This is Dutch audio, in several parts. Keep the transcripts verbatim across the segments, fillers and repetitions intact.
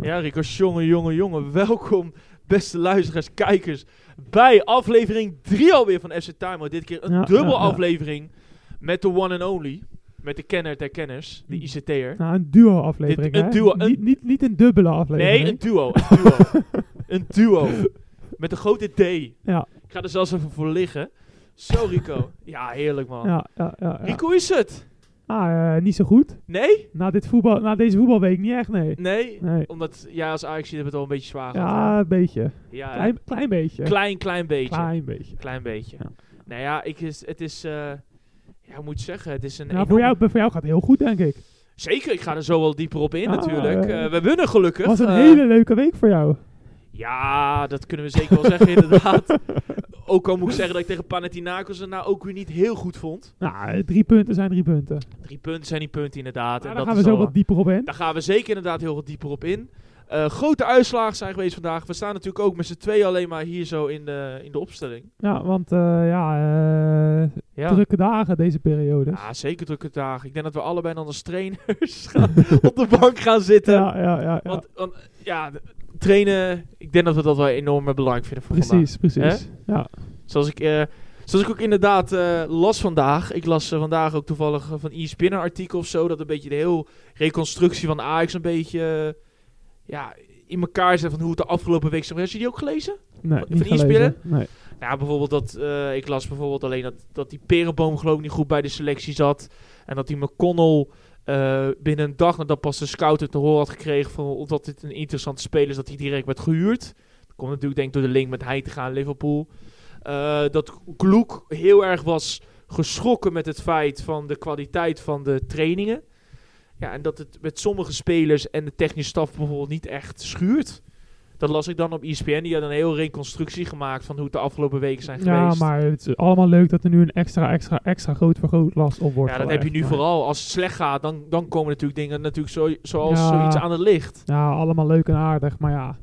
Ja, Rico, jongen, jongen, jongen. Welkom, beste luisteraars, kijkers, bij aflevering drie alweer van F C Time. Dit keer een Ja, dubbel ja, ja. aflevering met de one and only. Met de kenner der kenners, de I C T'er. Nou, een duo-aflevering, Dit- een hè? duo- een- Niet, niet, niet een dubbele aflevering. Nee, een duo. Een duo. een duo. Met een grote D. Ja, Ik ga er zelfs even voor liggen. Zo, Rico. Ja, heerlijk, man. ja, ja, ja, ja. Rico, hoe is het? Ah, eh, niet zo goed. Nee? Na, dit voetbal, na deze voetbalweek niet echt, nee. Nee? Nee. Omdat, ja, als Ajax hebben het al een beetje zwaar Ja, gehad. een beetje. hè? Ja, Klein, klein beetje. klein, klein beetje. Klein beetje. Klein beetje. Ja. Nou ja, ik is, het is... eh, ja, hoe moet je zeggen? Het is een Nou, enorm- voor, jou, voor jou gaat het heel goed, denk ik. Zeker, ik ga er zo wel dieper op in Ah, natuurlijk. eh, Eh, we winnen gelukkig. Het was een Eh, hele leuke week voor jou. Ja, dat kunnen we zeker wel zeggen inderdaad. Ook al moet ik zeggen dat ik tegen Panathinaikos het nou ook weer niet heel goed vond. Nou, eh, drie punten zijn drie punten. Drie punten zijn die punten inderdaad. Maar en daar dat gaan we is zo al- wat dieper op in. Daar gaan we zeker inderdaad heel wat dieper op in. Eh, grote uitslagen zijn geweest vandaag. We staan natuurlijk ook met z'n tweeën alleen maar hier zo in de, in de opstelling. Ja, want eh, ja, eh, Ja. drukke dagen deze periode. Ja, zeker drukke dagen. Ik denk dat we allebei dan als trainers gaan op de bank gaan zitten. Ja, ja, ja. ja. Want, want ja, de- trainen, ik denk dat we dat wel enorm belangrijk vinden voor Precies, vandaag. precies. Ja. Zoals ik, eh, zoals ik ook inderdaad eh, las vandaag. Ik las eh, vandaag ook toevallig eh, van E S P N een artikel of zo. Dat een beetje de heel reconstructie van Ajax een beetje eh, ja, in elkaar zet van hoe het de afgelopen week is. Heb je die ook gelezen? Nee, Van niet E S P N? gelezen. Nee. Nou, bijvoorbeeld dat, eh, ik las bijvoorbeeld alleen dat, dat die Perenboom geloof ik niet goed bij de selectie zat. En dat die McConnell eh, binnen een dag nadat pas de scout het te horen had gekregen van omdat dit een interessante speler is, dat hij direct werd gehuurd. Dat komt natuurlijk denk ik door de link met Heitinga en Liverpool. Eh, dat Kloek heel erg was geschrokken met het feit van de kwaliteit van de trainingen. Ja, en dat het met sommige spelers en de technische staf bijvoorbeeld niet echt schuurt. Dat las ik dan op E S P N. Die had een heel reconstructie gemaakt van hoe het de afgelopen weken zijn Ja, geweest. maar het is allemaal leuk dat er nu een extra, extra, extra groot vergrootglas op wordt Ja, dat heb je gelegd, nu maar- vooral. Als het slecht gaat, dan, dan komen natuurlijk dingen natuurlijk zo, zoals Ja. zoiets aan het licht. Ja, allemaal leuk en aardig, maar ja.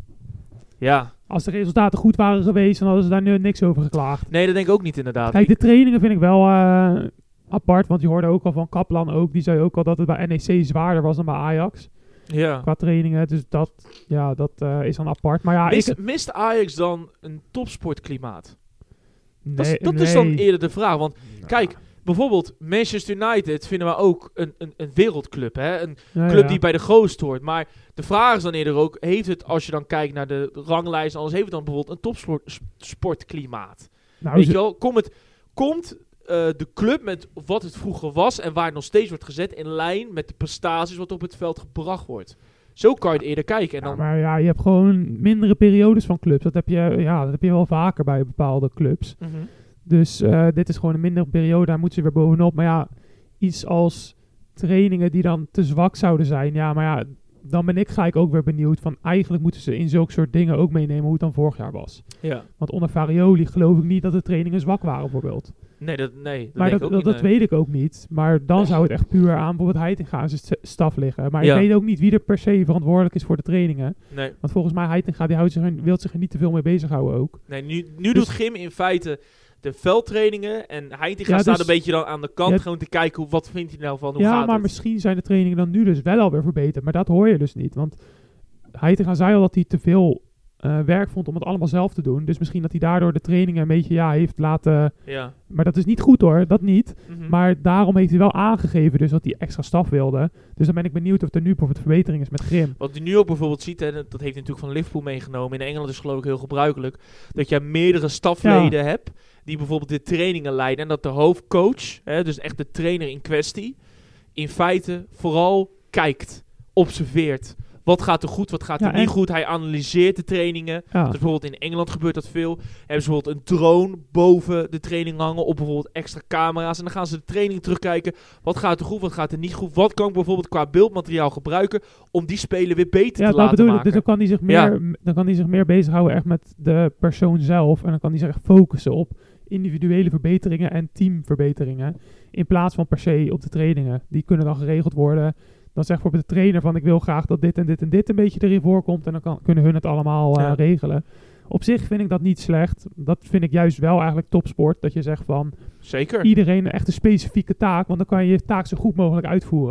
Ja. Als de resultaten goed waren geweest, dan hadden ze daar nu niks over geklaagd. Nee, dat denk ik ook niet inderdaad. Kijk, de trainingen vind ik wel eh, apart, want je hoorde ook al van Kaplan ook. Die zei ook al dat het bij N E C zwaarder was dan bij Ajax. Ja. Qua trainingen, dus dat, ja, dat eh, is dan apart. Maar ja, Mist, ik... mist Ajax dan een topsportklimaat? Nee, Dat is, dat nee. is dan eerder de vraag. Want kijk, bijvoorbeeld Manchester United vinden we ook een, een, een wereldclub. Hè? Een Ja, club ja. die bij de grootste hoort. Maar de vraag is dan eerder ook, heeft het, als je dan kijkt naar de ranglijst, alles heeft het dan bijvoorbeeld een topsportklimaat? Nou, Weet ze- je wel, komt, het, komt eh, de club met wat het vroeger was en waar het nog steeds wordt gezet in lijn met de prestaties wat op het veld gebracht wordt? Zo kan je het eerder kijken. En Ja, dan, maar ja, je hebt gewoon mindere periodes van clubs. Dat heb je, ja, dat heb je wel vaker bij bepaalde clubs. Mhm. Dus eh, dit is gewoon een mindere periode, daar moeten ze weer bovenop. Maar ja, iets als trainingen die dan te zwak zouden zijn. Ja, maar ja, dan ben ik gelijk ook weer benieuwd van eigenlijk moeten ze in zulke soort dingen ook meenemen hoe het dan vorig jaar was. Ja. Want onder Farioli geloof ik niet dat de trainingen zwak waren bijvoorbeeld. Nee, dat, nee, dat Maar denk dat, ik ook dat, niet. dat nee. weet ik ook niet. Maar dan zou het echt puur aan bijvoorbeeld Heitinga en zijn st- staf liggen. Maar Ja. ik weet ook niet wie er per se verantwoordelijk is voor de trainingen. Nee, Want volgens mij Heitinga die houdt zich er, wil zich er niet te veel mee bezighouden ook. nee nu, nu Dus- doet Gym in feite de veldtrainingen en Heitinga Ja, staat dus- een beetje dan aan de kant Ja, gewoon te kijken hoe, wat vindt hij nou van, hoe ja, gaat maar het? misschien zijn de trainingen dan nu dus wel alweer verbeterd. Maar dat hoor je dus niet. Want Heitinga zei al dat hij te veel eh, werk vond om het allemaal zelf te doen. Dus misschien dat hij daardoor de trainingen een beetje ja, heeft laten... Ja. Maar dat is niet goed hoor, dat niet. Mhm. Maar daarom heeft hij wel aangegeven dus dat hij extra staf wilde. Dus dan ben ik benieuwd of er nu bijvoorbeeld verbetering is met Grim. Wat je nu ook bijvoorbeeld ziet, en dat heeft hij natuurlijk van Liverpool meegenomen. In Engeland is het geloof ik heel gebruikelijk. Dat je meerdere stafleden hebt die bijvoorbeeld de trainingen leiden. En dat de hoofdcoach, hè, dus echt de trainer in kwestie, in feite vooral kijkt, observeert. Wat gaat er goed, wat gaat er Ja, niet en- goed? Hij analyseert de trainingen. Ja. Dus bijvoorbeeld in Engeland gebeurt dat veel. Hebben ze bijvoorbeeld een drone boven de training hangen op bijvoorbeeld extra camera's. En dan gaan ze de training terugkijken. Wat gaat er goed, wat gaat er niet goed? Wat kan ik bijvoorbeeld qua beeldmateriaal gebruiken om die speler weer beter Ja, te dat laten bedoel ik. maken? Dus dan kan hij zich meer, m- dan kan hij zich meer bezighouden echt met de persoon zelf. En dan kan hij zich echt focussen op individuele verbeteringen en teamverbeteringen. In plaats van per se op de trainingen. Die kunnen dan geregeld worden. Dan zegt bijvoorbeeld de trainer van ik wil graag dat dit en dit en dit een beetje erin voorkomt. En dan kan, kunnen hun het allemaal eh, Ja. regelen. Op zich vind ik dat niet slecht. Dat vind ik juist wel eigenlijk topsport. Dat je zegt van Zeker. iedereen echt een specifieke taak. Want dan kan je je taak zo goed mogelijk uitvoeren.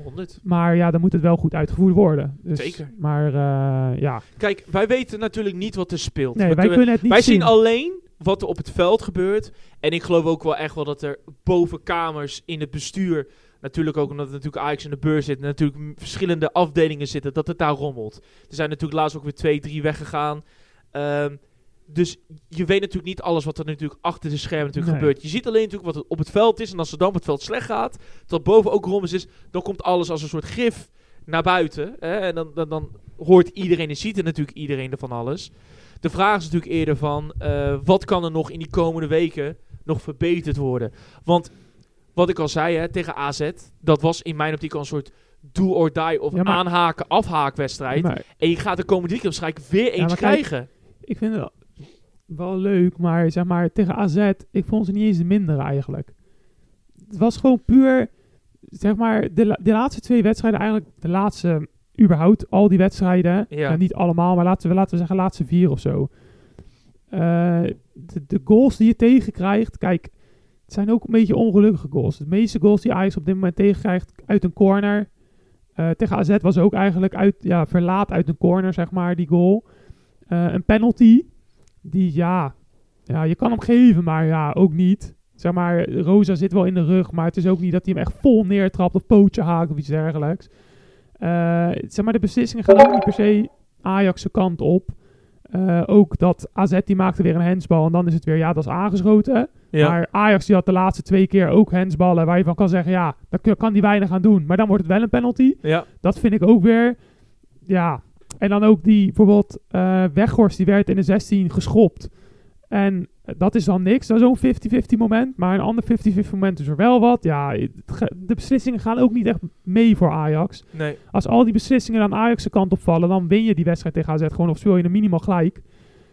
honderd. Maar ja, dan moet het wel goed uitgevoerd worden. Dus, Zeker. Maar uh, ja. Kijk, wij weten natuurlijk niet wat er speelt. Nee, Want wij we, kunnen het niet wij zien. zien alleen wat er op het veld gebeurt. En ik geloof ook wel echt wel dat er boven kamers in het bestuur, natuurlijk ook omdat het natuurlijk Ajax in de beurs zit, en natuurlijk m- verschillende afdelingen zitten, dat het daar rommelt. Er zijn natuurlijk laatst ook weer twee, drie weggegaan. Um, dus je weet natuurlijk niet alles wat er natuurlijk achter de schermen natuurlijk Nee. gebeurt. Je ziet alleen natuurlijk wat er op het veld is. En als er dan op het veld slecht gaat, dat boven ook rommels is, dan komt alles als een soort gif naar buiten. Hè? En dan, dan, dan hoort iedereen en ziet er natuurlijk iedereen ervan alles. De vraag is natuurlijk eerder van, uh, wat kan er nog in die komende weken nog verbeterd worden? Want wat ik al zei, hè, tegen A Z, dat was in mijn optiek al een soort do or die of Ja, maar- aanhaken, afhaakwedstrijd. Maar En je gaat de komende weekend waarschijnlijk weer eens maar kijk, krijgen. ik vind het wel leuk, maar zeg maar tegen A Z, ik vond ze niet eens de mindere eigenlijk. Het was gewoon puur, zeg maar, de, la- de laatste twee wedstrijden, eigenlijk de laatste, überhaupt, al die wedstrijden, Ja. nou, niet allemaal, maar laten we, laten we zeggen laatste vier of zo. Uh, de, de goals die je tegenkrijgt, kijk, het zijn ook een beetje ongelukkige goals. De meeste goals die Ajax op dit moment tegenkrijgt uit een corner. Uh, tegen A Z was ook eigenlijk uit, ja, verlaat uit een corner, zeg maar, die goal. Uh, een penalty, die ja, ja, je kan hem geven, maar ja, ook niet. Zeg maar, Rosa zit wel in de rug, maar het is ook niet dat hij hem echt vol neertrapt of pootje haakt of iets dergelijks. Uh, zeg maar, de beslissingen gaan ook niet per se Ajax' kant op. Uh, ook dat A Z die maakte weer een handsbal en dan is het weer, ja, dat is aangeschoten. Ja. Maar Ajax die had de laatste twee keer ook handsballen waar je van kan zeggen, ja, daar kan die weinig aan doen. Maar dan wordt het wel een penalty. Ja. Dat vind ik ook weer, ja. En dan ook die, bijvoorbeeld, uh, Weghorst, die werd in de zestien geschopt. En uh, dat is dan niks, dat is zo'n vijftig-vijftig moment. Maar een ander vijftig-vijftig moment is er wel wat. Ja, het ge- de beslissingen gaan ook niet echt mee voor Ajax. Nee. Als al die beslissingen aan Ajax' kant opvallen, dan win je die wedstrijd tegen A Z gewoon of speel je hem minimaal gelijk.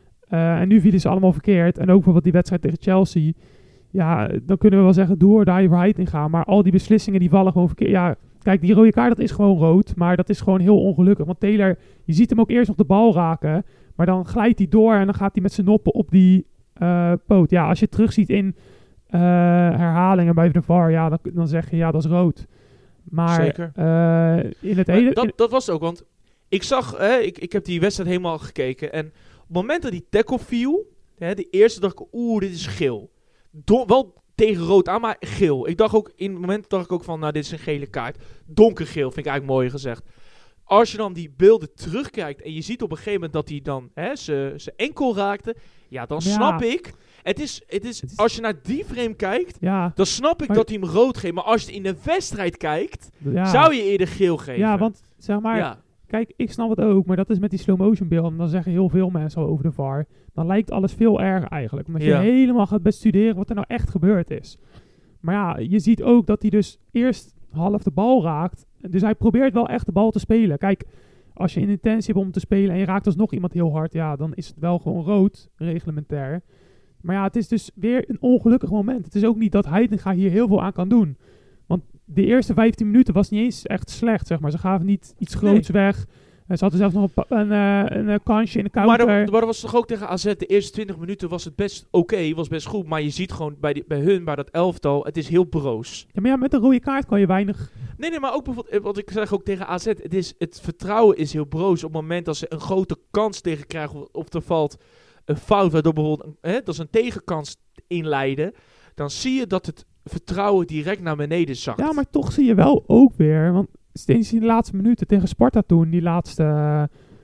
Uh, en nu vielen ze allemaal verkeerd. En ook bijvoorbeeld die wedstrijd tegen Chelsea. Ja, dan kunnen we wel zeggen, door daar je vooruit in gaan. Maar al die beslissingen die vallen gewoon verkeerd. Ja, kijk, die rode kaart, dat is gewoon rood. Maar dat is gewoon heel ongelukkig. Want Taylor, je ziet hem ook eerst nog de bal raken. Maar dan glijdt hij door en dan gaat hij met zijn noppen op die uh, poot. Ja, als je het terugziet in uh, herhalingen bij de V A R, ja, dan, dan zeg je, ja, dat is rood. Maar Zeker. Uh, in het Maar hele... dat, dat was het ook, want ik zag, hè, ik, ik heb die wedstrijd helemaal gekeken. En op het moment dat die tackle viel, hè, de eerste dacht ik, oeh, dit is geel. Do- wel tegen rood aan, maar geel. Ik dacht ook, in het moment dacht ik ook van, nou, dit is een gele kaart. Donkergeel, vind ik eigenlijk mooi gezegd. Als je dan die beelden terugkijkt en je ziet op een gegeven moment dat hij dan zijn enkel raakte, ja, dan Ja. snap ik. Het is, het is, Het is- als je naar die frame kijkt, Ja, dan snap ik Maar- dat hij hem rood geeft. Maar als je in de wedstrijd kijkt, ja. zou je eerder geel geven. Ja, want zeg maar, Ja. kijk, ik snap het ook, maar dat is met die slow motion beelden. Dan zeggen heel veel mensen al over de V A R. Dan lijkt alles veel erger eigenlijk. Omdat Ja. je helemaal gaat bestuderen wat er nou echt gebeurd is. Maar ja, je ziet ook dat hij dus eerst half de bal raakt. Dus hij probeert wel echt de bal te spelen. Kijk, als je een intentie hebt om te spelen en je raakt alsnog iemand heel hard, ja, dan is het wel gewoon rood, reglementair. Maar ja, het is dus weer een ongelukkig moment. Het is ook niet dat Heitinga hier heel veel aan kan doen. Want de eerste vijftien minuten was niet eens echt slecht, zeg maar. Ze gaven niet iets groots weg. En ze hadden zelfs nog een, pa- een, uh, een, een kansje in de Maar counter. dat, maar dat was toch ook tegen A Z, de eerste twintig minuten was het best oké, okay, was best goed. Maar je ziet gewoon bij, die, bij hun, bij dat elftal, het is heel broos. Ja, maar ja, met een rode kaart kan je weinig... Nee, nee, maar ook bijvoorbeeld, eh, wat ik zeg ook tegen A Z, het, is, het vertrouwen is heel broos. Op het moment dat ze een grote kans tegen krijgen, of er valt een fout, waardoor bijvoorbeeld, hè, dat ze een tegenkans inleiden, dan zie je dat het vertrouwen direct naar beneden zakt. Ja, maar toch zie je wel ook weer... Want steeds in de laatste minuten tegen Sparta toen, die laatste... Uh,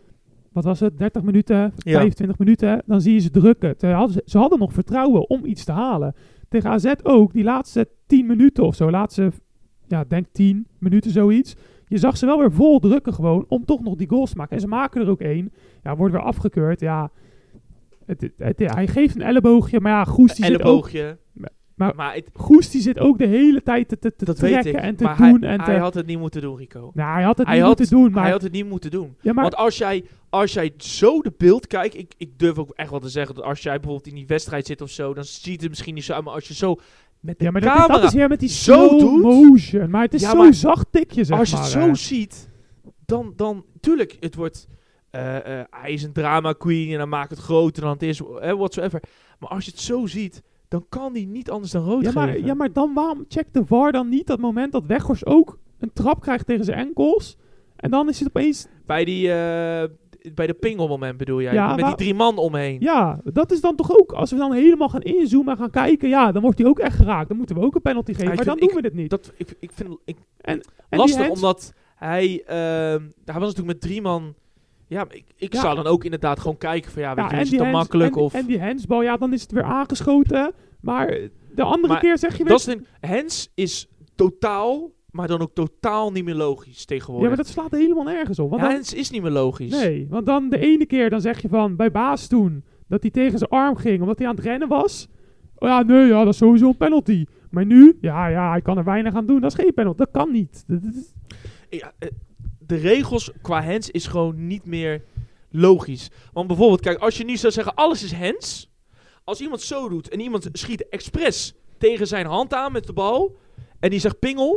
wat was het? dertig minuten, Ja. vijfentwintig minuten. Dan zie je ze drukken. Ze hadden, ze hadden nog vertrouwen om iets te halen. Tegen A Z ook, die laatste tien minuten of zo. Laatste, ja, denk tien minuten zoiets. Je zag ze wel weer vol drukken gewoon om toch nog die goals te maken. En ze maken er ook één. Ja, wordt weer afgekeurd. Ja, het, het, het, hij geeft een elleboogje. Maar ja, Goes die zit ook... elleboogje. Maar, maar het, Goes die zit ook de hele tijd te, te, te dat weet ik, trekken en te maar doen. hij, en te, hij had het niet moeten doen, Rico. nou, hij had het hij niet had, moeten doen. Maar, Hij had het niet moeten doen. ja, maar Want als jij, als jij zo de beeld kijkt, ik, ik durf ook echt wel te zeggen dat als jij bijvoorbeeld in die wedstrijd zit of zo, dan ziet het misschien niet zo uit, maar als je zo met de ja, maar dat, is, camera, dat is weer met die zo slow doet. motion. Maar het is Ja, zo maar zacht tikje, zeg als je maar. het zo hè. ziet, dan, dan, tuurlijk, het wordt, uh, uh, hij is een drama queen en dan maakt het groter dan het is, uh, whatsoever. Maar als je het zo ziet, dan kan hij niet anders dan rood ja, maar, geven. ja, maar dan waarom checkt de V A R dan niet dat moment dat Weghorst ook een trap krijgt tegen zijn enkels. En dan is het opeens... Bij die... Uh, bij de pingelmoment bedoel jij? Ja, met maar, die drie man omheen. Ja, dat is dan toch ook... Als we dan helemaal gaan inzoomen en gaan kijken... Ja, dan wordt hij ook echt geraakt. Dan moeten we ook een penalty geven. Ja, maar dan vind, doen ik, we dit niet. Dat, ik, ik vind ik, en, en lastig, hands, omdat hij... Uh, hij was natuurlijk met drie man... Ja, ik, ik ja. zou dan ook inderdaad gewoon kijken van... Ja, weet ja, je, is het dan hands, makkelijk? En, of... en die handsbal, ja, dan is het weer aangeschoten. Maar de andere maar keer zeg je weer... Dat is een, hands is totaal... Maar dan ook totaal niet meer logisch tegenwoordig. Ja, maar dat slaat helemaal nergens op. Want ja, dan, hands is niet meer logisch. Nee, want dan de ene keer dan zeg je van... Bij Baas toen... Dat hij tegen zijn arm ging omdat hij aan het rennen was. Oh ja, nee, ja, dat is sowieso een penalty. Maar nu, ja, ja, hij kan er weinig aan doen. Dat is geen penalty. Dat kan niet. Dat is... Ja, de regels qua hands is gewoon niet meer logisch. Want bijvoorbeeld, kijk, als je nu zou zeggen... Alles is hands. Als iemand zo doet en iemand schiet expres tegen zijn hand aan met de bal... En die zegt pingel...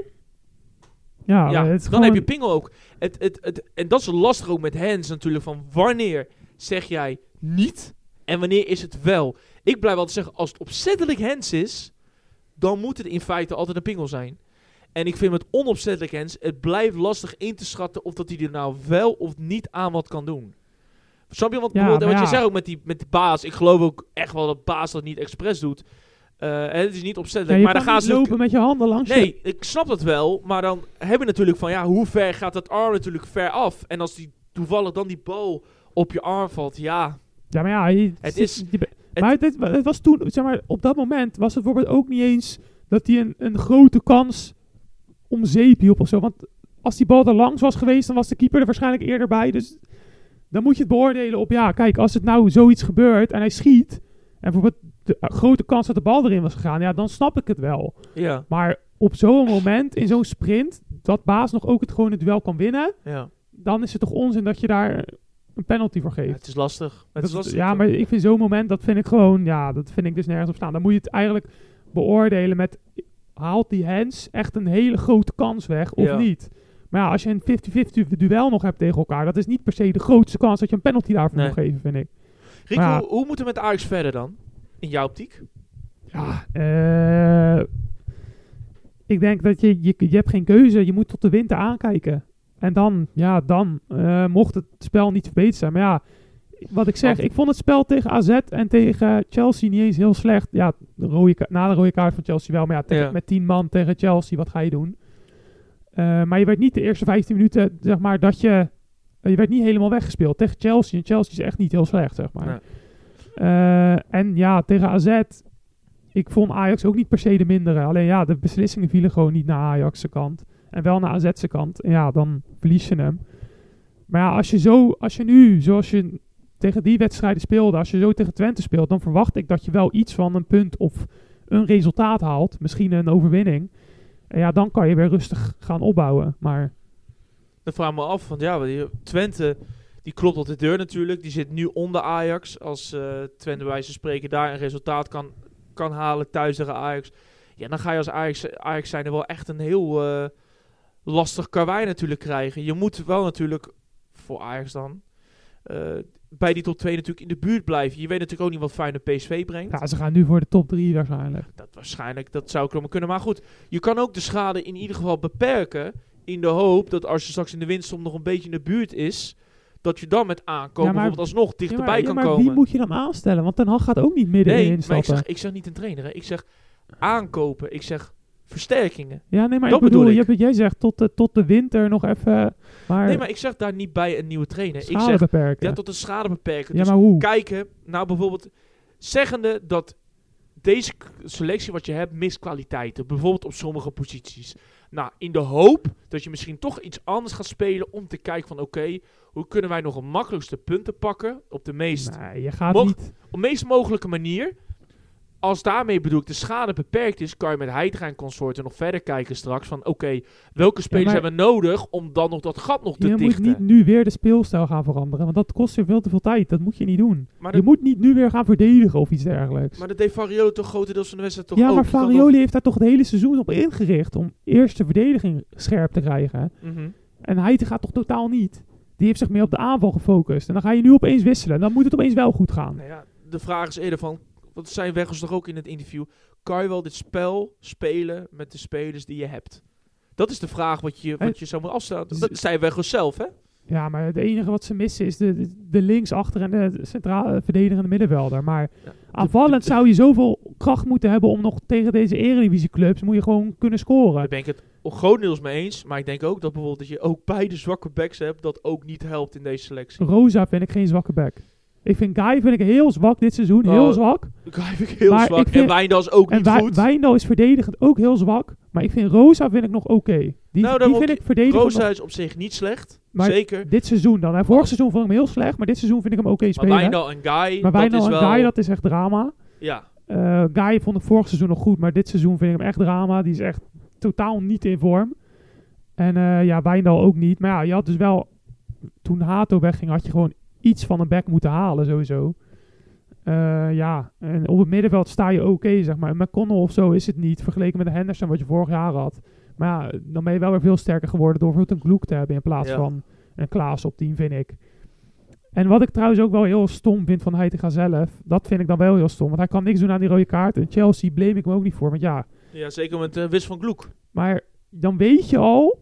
Ja, ja, het dan gewoon... heb je pingel ook. Het, het, het, en dat is lastig ook met hands natuurlijk. Van wanneer zeg jij niet en wanneer is het wel? Ik blijf altijd zeggen, als het opzettelijk hands is, dan moet het in feite altijd een pingel zijn. En ik vind met onopzettelijk hands, het blijft lastig in te schatten of dat hij er nou wel of niet aan wat kan doen. Snap je? Want ja, wat ja. je zegt ook met die, met die Baas, ik geloof ook echt wel dat Baas dat niet expres doet. Uh, het is niet opzettelijk, ja, je maar dan kan gaan niet ze lopen met je handen langs. Nee, je... ik snap dat wel, maar dan heb je natuurlijk van ja, hoe ver gaat dat arm natuurlijk ver af? En als die toevallig dan die bal op je arm valt, ja. Ja, maar ja, je, het is. Je, het, maar het, het, het was toen, zeg maar, op dat moment was het bijvoorbeeld ook niet eens dat hij een, een grote kans om zeep hielp of zo. Want als die bal er langs was geweest, dan was de keeper er waarschijnlijk eerder bij. Dus dan moet je het beoordelen op ja, kijk, als het nou zoiets gebeurt en hij schiet en bijvoorbeeld de uh, grote kans dat de bal erin was gegaan, ja, dan snap ik het wel. Ja. Maar op zo'n moment, in zo'n sprint, dat Baas nog ook het gewoon het duel kan winnen, ja. dan is het toch onzin dat je daar een penalty voor geeft. Ja, het is lastig. Het is lastig ja, maar ik vind zo'n moment, dat vind ik gewoon, ja, dat vind ik dus nergens op staan. Dan moet je het eigenlijk beoordelen met, haalt die hands echt een hele grote kans weg of ja. niet? Maar ja, als je een vijftig vijftig duel nog hebt tegen elkaar, dat is niet per se de grootste kans dat je een penalty daarvoor nee. moet geven, vind ik. Rico, ja, hoe, hoe moeten we met Ajax verder dan? In jouw optiek? Ja, uh, ik denk dat je, je, je hebt geen keuze. Je moet tot de winter aankijken. En dan, ja, dan uh, mocht het spel niet verbeterd zijn. Maar ja, wat ik zeg, ik vond het spel tegen A Z en tegen Chelsea niet eens heel slecht. Ja, de rode ka- na de rode kaart van Chelsea wel. Maar ja, tegen, ja. met tien man tegen Chelsea, wat ga je doen? Uh, maar je werd niet de eerste vijftien minuten, zeg maar, dat je... Je werd niet helemaal weggespeeld tegen Chelsea. En Chelsea is echt niet heel slecht, zeg maar. Ja. Uh, en ja, tegen A Z... Ik vond Ajax ook niet per se de mindere. Alleen ja, de beslissingen vielen gewoon niet naar Ajax' kant. En wel naar A Z's kant. En ja, dan verlies je hem. Maar ja, als je zo, als je nu, zoals je tegen die wedstrijden speelde, als je zo tegen Twente speelt, dan verwacht ik dat je wel iets van een punt of een resultaat haalt. Misschien een overwinning. En ja, dan kan je weer rustig gaan opbouwen. Maar... Dat vraag me af, want ja, die Twente, die klopt op de deur natuurlijk. Die zit nu onder Ajax. Als uh, Twente bij wijze van spreken daar een resultaat kan... kan halen thuis tegen Ajax. Ja, dan ga je als Ajax, Ajax zijn er wel echt een heel uh, lastig karwei natuurlijk krijgen. Je moet wel natuurlijk, voor Ajax dan, uh, bij die top twee natuurlijk in de buurt blijven. Je weet natuurlijk ook niet wat Feyenoord P S V brengt. Ja, ze gaan nu voor de top drie waarschijnlijk. Dat waarschijnlijk, dat zou ik kunnen. Maar goed, je kan ook de schade in ieder geval beperken in de hoop dat als je straks in de winststop nog een beetje in de buurt is, dat je dan met aankomen ja, bijvoorbeeld alsnog dichterbij ja, maar, kan ja, maar komen. Wie moet je dan aanstellen? Want Ten Hag gaat ook niet midden nee, in instappen. Nee, maar ik zeg, ik zeg niet een trainer. Hè. Ik zeg aankopen. Ik zeg versterkingen. Ja, nee, maar dat ik bedoel, bedoel ik. Je, jij zegt tot de, tot de winter nog even... Maar nee, maar ik zeg daar niet bij een nieuwe trainer. Schade ik zeg, beperken. Ja, tot de schade beperken. Ja, dus maar hoe? Kijken, nou bijvoorbeeld, zeggende dat deze selectie wat je hebt mist kwaliteiten. Bijvoorbeeld op sommige posities. Nou, in de hoop dat je misschien toch iets anders gaat spelen om te kijken van oké, okay, hoe kunnen wij nog een makkelijkste punten pakken op de meest, nee, je gaat mo- niet. op meest mogelijke manier. Als daarmee bedoel ik de schade beperkt is, kan je met Heitinga en consorten nog verder kijken straks van oké, okay, welke spelers ja, hebben we nodig om dan nog dat gat nog te je dichten. Je moet niet nu weer de speelstijl gaan veranderen, want dat kost je veel te veel tijd. Dat moet je niet doen. Maar je de, moet niet nu weer gaan verdedigen of iets dergelijks. Maar dat deed Farioli toch grotendeels van de wedstrijd toch ja, ook? Ja, maar Farioli nog... heeft daar toch het hele seizoen op ingericht om eerst de verdediging scherp te krijgen. Mm-hmm. En Heitinga gaat toch totaal niet. Die heeft zich meer op de aanval gefocust. En dan ga je nu opeens wisselen. Dan moet het opeens wel goed gaan. Nou ja, de vraag is eerder van, wat zijn Weghorst toch ook in het interview, kan je wel dit spel spelen met de spelers die je hebt? Dat is de vraag wat je, wat je zou moeten afstellen. Dat zei wij gewoon zelf, hè? Ja, maar het enige wat ze missen is de, de, de linksachter en de centrale verdedigende middenvelder. Maar ja, aanvallend de, de, zou je zoveel kracht moeten hebben om nog tegen deze eredivisieclubs moet je gewoon kunnen scoren. Daar ben ik het grotendeels mee eens. Maar ik denk ook dat bijvoorbeeld dat je ook beide zwakke backs hebt, dat ook niet helpt in deze selectie. Rosa vind ik geen zwakke back. Ik vind Guy vind ik heel zwak dit seizoen, heel oh, zwak. Guy vind ik heel maar zwak. Ik vind, en Wijndal is ook en niet Wij, goed. Wijndal is verdedigend ook heel zwak. Maar ik vind Rosa vind ik nog oké. Okay. Die, nou, die vind ik verdedigend Rosa nog. is op zich niet slecht. Maar zeker. Dit seizoen dan. Hè. Vorig oh. seizoen vond ik hem heel slecht. Maar dit seizoen vind ik hem oké okay spelen. Maar Wijndal en Guy, maar Wijndal dat is en wel... Guy, dat is echt drama. Ja. Uh, Guy vond ik vorig seizoen nog goed. Maar dit seizoen vind ik hem echt drama. Die is echt totaal niet in vorm. En uh, ja, Wijndal ook niet. Maar ja, je had dus wel... Toen Hato wegging, had je gewoon iets van een back moeten halen sowieso. Uh, ja, en op het middenveld sta je oké, okay, zeg maar. Met McConnell of zo is het niet, vergeleken met de Henderson wat je vorig jaar had. Maar ja, dan ben je wel weer veel sterker geworden door bijvoorbeeld een Gloek te hebben in plaats ja. van een Klaas op tien, vind ik. En wat ik trouwens ook wel heel stom vind van Heitinga zelf, dat vind ik dan wel heel stom. Want hij kan niks doen aan die rode kaart. En Chelsea blame ik me ook niet voor, want ja... Ja, zeker met de uh, wis van Gloek. Maar dan weet je al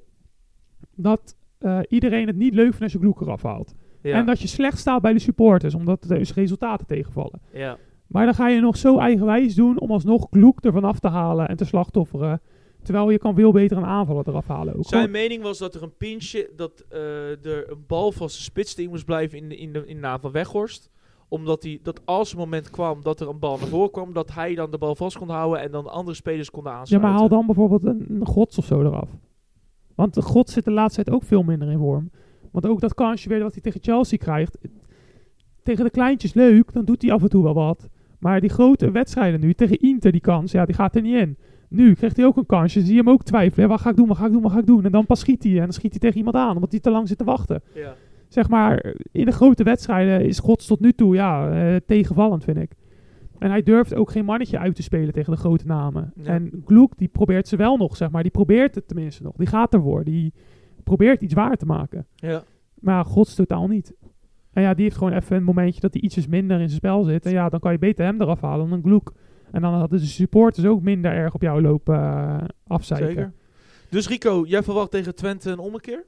dat uh, iedereen het niet leuk vindt als je Gloek eraf haalt. Ja. En dat je slecht staat bij de supporters, omdat er dus resultaten tegenvallen. Ja. Maar dan ga je nog zo eigenwijs doen om alsnog Gloek ervan af te halen en te slachtofferen. Terwijl je kan veel beter een aanvaller eraf halen. Ook. Zijn Gewoon. mening was dat er een pintje, dat uh, er een bal van zijn spitsteam moest blijven in de, in de, in de naam van Weghorst. Omdat hij, dat als het moment kwam dat er een bal naar voren kwam, dat hij dan de bal vast kon houden en dan de andere spelers konden aansluiten. Ja, maar haal dan bijvoorbeeld een, een Gods of zo eraf. Want de Gods zit de laatste tijd ook veel minder in vorm. Want ook dat kansje weer wat hij tegen Chelsea krijgt. Tegen de kleintjes leuk, dan doet hij af en toe wel wat. Maar die grote wedstrijden nu, tegen Inter die kans, ja, die gaat er niet in. Nu krijgt hij ook een kansje, zie je hem ook twijfelen. Wat ga ik doen, wat ga ik doen, wat ga ik doen? En dan pas schiet hij en dan schiet hij tegen iemand aan, omdat hij te lang zit te wachten. Ja. Zeg maar, in de grote wedstrijden is Gods tot nu toe, ja, uh, tegenvallend vind ik. En hij durft ook geen mannetje uit te spelen tegen de grote namen. Ja. En Gloek, die probeert ze wel nog, zeg maar. Die probeert het tenminste nog. Die gaat ervoor. Die probeert iets waar te maken. Ja. Maar Gods totaal niet. En ja, die heeft gewoon even een momentje dat hij ietsjes minder in zijn spel zit. En ja, dan kan je beter hem eraf halen dan een Gloek. En dan hadden de supporters ook minder erg op jou lopen uh, afzeiken. Zeker. Dus Rico, jij verwacht tegen Twente een ommekeer?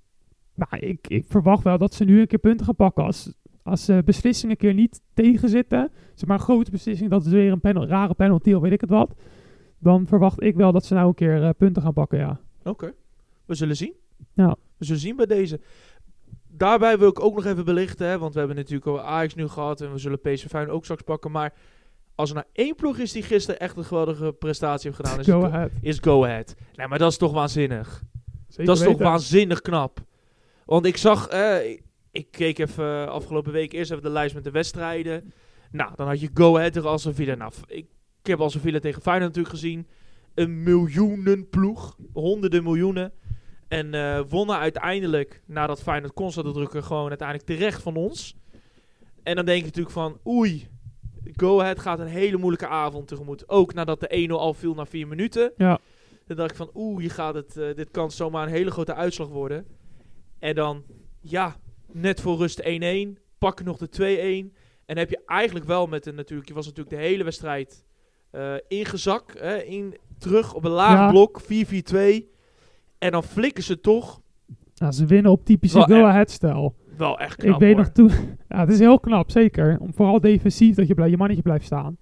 Nou, ik, ik verwacht wel dat ze nu een keer punten gaan pakken. Als, als uh, beslissingen een keer niet tegenzitten, zeg maar een grote beslissing, dat is weer een penal, rare penalty of weet ik het wat. Dan verwacht ik wel dat ze nou een keer uh, punten gaan pakken, ja. Oké, okay. We zullen zien. Ja. We zullen zien bij deze. Daarbij wil ik ook nog even belichten, hè, want we hebben natuurlijk al Ajax nu gehad en we zullen P S V Feyenoord ook straks pakken. Maar als er nou één ploeg is die gisteren echt een geweldige prestatie heeft gedaan, is Go het Ahead. Is Go Ahead. Nee, maar dat is toch waanzinnig. Zeker dat is weten. toch waanzinnig knap. Want ik zag, eh, ik, ik keek even uh, afgelopen week eerst even de lijst met de wedstrijden. Nou, dan had je Go Ahead tegen Aston Villa. Nou, ik, ik heb Aston Villa tegen Feyenoord natuurlijk gezien. Een miljoenenploeg. Honderden miljoenen. En uh, wonnen uiteindelijk, nadat Feyenoord constant te drukken, gewoon uiteindelijk terecht van ons. En dan denk je natuurlijk van, oei, Go Ahead gaat een hele moeilijke avond tegemoet. Ook nadat de één nul al viel na vier minuten. Ja. Dan dacht ik van, oeh, je gaat het, uh, dit kan zomaar een hele grote uitslag worden. En dan, ja, net voor rust één-één, pak nog de twee-één. En heb je eigenlijk wel met een natuurlijk, je was natuurlijk de hele wedstrijd uh, ingezakt, hè, in, terug op een laag ja. blok, vier vier twee. En dan flikken ze toch. Ja, ze winnen op typische Go-Ahead-stijl. Wel echt knap, Ik weet hoor. nog toen... Ja, het is heel knap, zeker. Om vooral defensief dat je, blij, je mannetje blijft staan.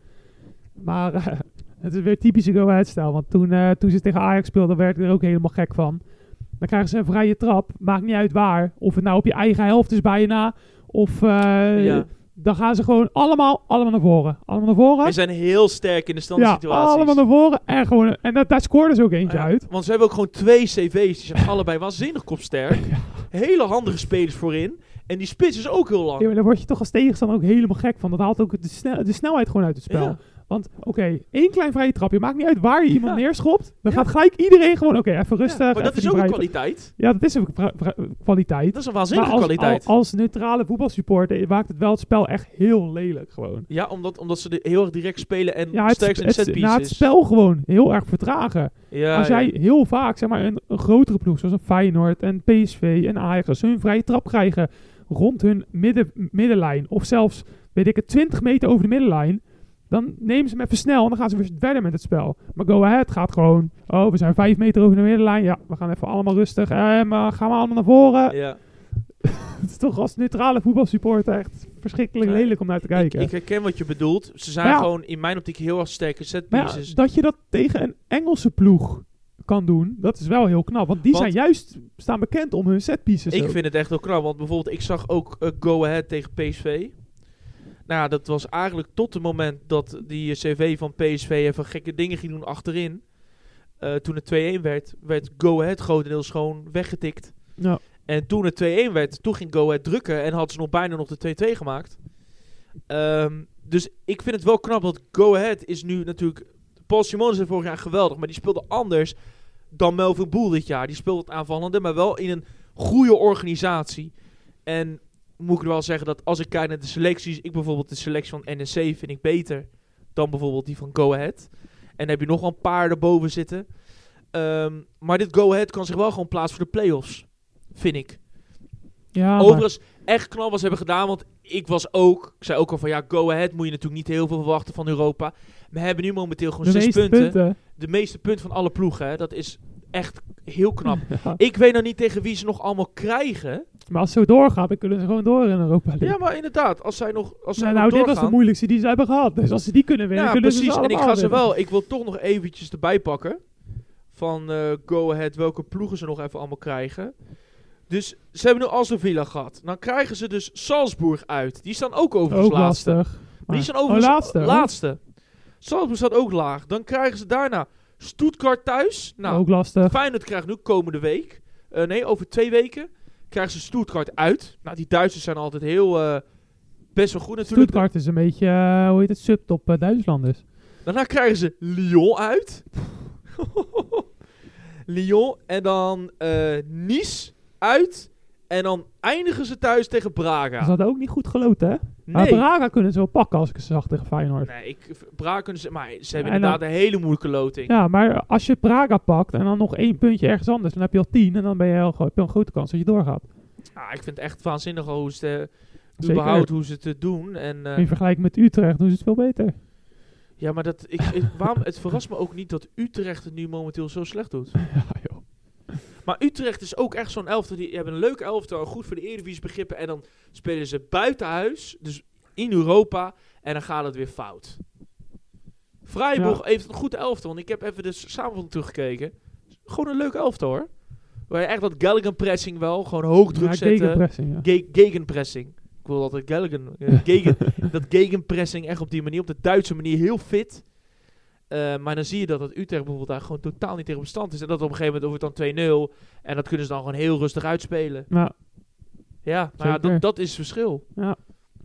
Maar uh, het is weer typische Go-Ahead-stijl. Want toen, uh, toen ze tegen Ajax speelden, werd ik er ook helemaal gek van. Dan krijgen ze een vrije trap. Maakt niet uit waar. Of het nou op je eigen helft is bijna. Of... Uh, ja. Dan gaan ze gewoon allemaal, allemaal naar voren. Allemaal naar voren. Ze zijn heel sterk in de standsituaties. Ja, allemaal naar voren. En, gewoon, en dat, daar scoorden ze ook eentje ja, uit. Want ze hebben ook gewoon twee cv's. Die zijn allebei waanzinnig kopsterk. Ja. Hele handige spelers voorin. En die spits is ook heel lang. Ja, maar daar word je toch als tegenstander ook helemaal gek van. Dat haalt ook de, snel, de snelheid gewoon uit het spel. Ja. Want oké, okay, één klein vrije trapje. Maakt niet uit waar je iemand ja. neerschopt. Dan ja. gaat gelijk iedereen gewoon, oké, okay, even rustig. Ja, maar dat is ook een kwaliteit. Ja, dat is ook vra- vra- kwaliteit. Dat is een waanzinnige als, kwaliteit. Als, als neutrale voetbalsupporter maakt het wel het spel echt heel lelijk gewoon. Ja, omdat, omdat ze de heel erg direct spelen en ja, het, sterk zijn het, set pieces. Nou, het spel gewoon heel erg vertragen. Ja, als jij ja. heel vaak, zeg maar, een, een grotere ploeg zoals een Feyenoord en P S V en Ajax, als ze hun vrije trap krijgen rond hun midden, middenlijn of zelfs, weet ik het, twintig meter over de middenlijn. Dan nemen ze hem even snel en dan gaan ze weer verder met het spel. Maar Go Ahead gaat gewoon... Oh, we zijn vijf meter over de middenlijn. Ja, we gaan even allemaal rustig. Eh, maar gaan we allemaal naar voren. Ja. Het is toch als neutrale voetbalsupporter echt verschrikkelijk Ja, lelijk om naar te kijken. Ik, ik herken wat je bedoelt. Ze zijn Ja. gewoon in mijn optiek heel erg sterke set Maar ja, pieces. dat je dat tegen een Engelse ploeg kan doen, dat is wel heel knap. Want die Want- zijn juist staan bekend om hun setpieces. Ik ook. vind het echt wel knap, want bijvoorbeeld ik zag ook uh, Go Ahead tegen P S V. Nou ja, dat was eigenlijk tot het moment dat die uh, C V van P S V even gekke dingen ging doen achterin. Uh, toen het twee-een werd, werd Go Ahead grotendeels gewoon weggetikt. Ja. En toen het twee-een werd, toen ging Go Ahead drukken en had ze nog bijna nog de twee-twee gemaakt. Um, dus ik vind het wel knap, want Go Ahead is nu natuurlijk... Paul Simon is vorig jaar geweldig, maar die speelde anders dan Melvin Boel dit jaar. Die speelde het aanvallende, maar wel in een goede organisatie. En moet ik er wel zeggen dat als ik kijk naar de selecties... Ik bijvoorbeeld de selectie van N E C vind ik beter dan bijvoorbeeld die van Go Ahead. En dan heb je nog wel een paar erboven zitten. Um, maar dit Go Ahead kan zich wel gewoon plaatsen voor de play-offs. Vind ik. Ja, Overigens, echt knap wat ze hebben gedaan. Want ik was ook... Ik zei ook al van ja, Go Ahead moet je natuurlijk niet heel veel verwachten van Europa. We hebben nu momenteel gewoon de zes meeste punten. punten. De meeste punten van alle ploegen. Hè. Dat is echt heel knap. Ja. Ik weet nog niet tegen wie ze nog allemaal krijgen. Maar als het zo doorgaat, dan kunnen ze gewoon door in Europa League. Ja, maar inderdaad. Als zij nog als zij nou, nog nou dit doorgaan, was de moeilijkste die ze hebben gehad. Dus als ze die kunnen winnen, ja, kunnen precies. ze ze En ik allemaal ga ze winnen. wel... Ik wil toch nog eventjes erbij pakken. Van uh, Go Ahead. Welke ploegen ze nog even allemaal krijgen. Dus ze hebben nu Aston Villa gehad. Dan krijgen ze dus Salzburg uit. Die staan ook overigens Ook laatste. lastig. Maar die staan overigens oh, laatste. laatste. Salzburg staat ook laag. Dan krijgen ze daarna Stuttgart thuis. Nou, ook lastig. Feyenoord krijgt nu komende week. Uh, nee, over twee weken krijgen ze Stuttgart uit. Nou, die Duitsers zijn altijd heel... Uh, best wel goed natuurlijk. Stuttgart is een beetje, uh, hoe heet het, subtop uh, Duitsland dus. Daarna krijgen ze Lyon uit. Lyon. En dan uh, Nice uit. En dan eindigen ze thuis tegen Braga. Ze hadden ook niet goed geloten, hè? Maar Nee. Braga kunnen ze wel pakken als ik ze zag tegen Feyenoord. Nee, ik, Braga kunnen ze... Maar ze hebben En inderdaad dan- een hele moeilijke loting. Ja, maar als je Braga pakt en dan nog één puntje ergens anders, dan heb je al tien en dan ben je heel, heb je al een grote kans dat je doorgaat. Ah, ik vind het echt waanzinnig al hoe ze het, uh, Zeker. überhaupt hoe ze het uh, doen. En, uh, In vergelijking met Utrecht doen ze het veel beter. ja, maar dat, ik, ik, waarom, het verrast me ook niet dat Utrecht het nu momenteel zo slecht doet. Ja, joh. Maar Utrecht is ook echt zo'n elftal. Die hebben een leuke elftal, goed voor de Eredivisie begrippen. En dan spelen ze buiten huis, dus in Europa. En dan gaat het weer fout. Freiburg Ja. heeft een goed elftal. Want ik heb even de samenvatting teruggekeken. Gewoon een leuke elftal hoor. Waar je echt dat gegenpressing wel, gewoon hoog druk Ja, zetten. gegenpressing, ja. Ge- gegenpressing. Ik wil altijd gegen, uh, gegen, dat gegenpressing echt op die manier, op de Duitse manier heel fit. Uh, maar dan zie je dat het Utrecht bijvoorbeeld daar gewoon totaal niet tegen bestand is. En dat op een gegeven moment over het dan twee nul. En dat kunnen ze dan gewoon heel rustig uitspelen. Ja, Ja, maar ja, Zeker. dat, dat is het verschil. ja.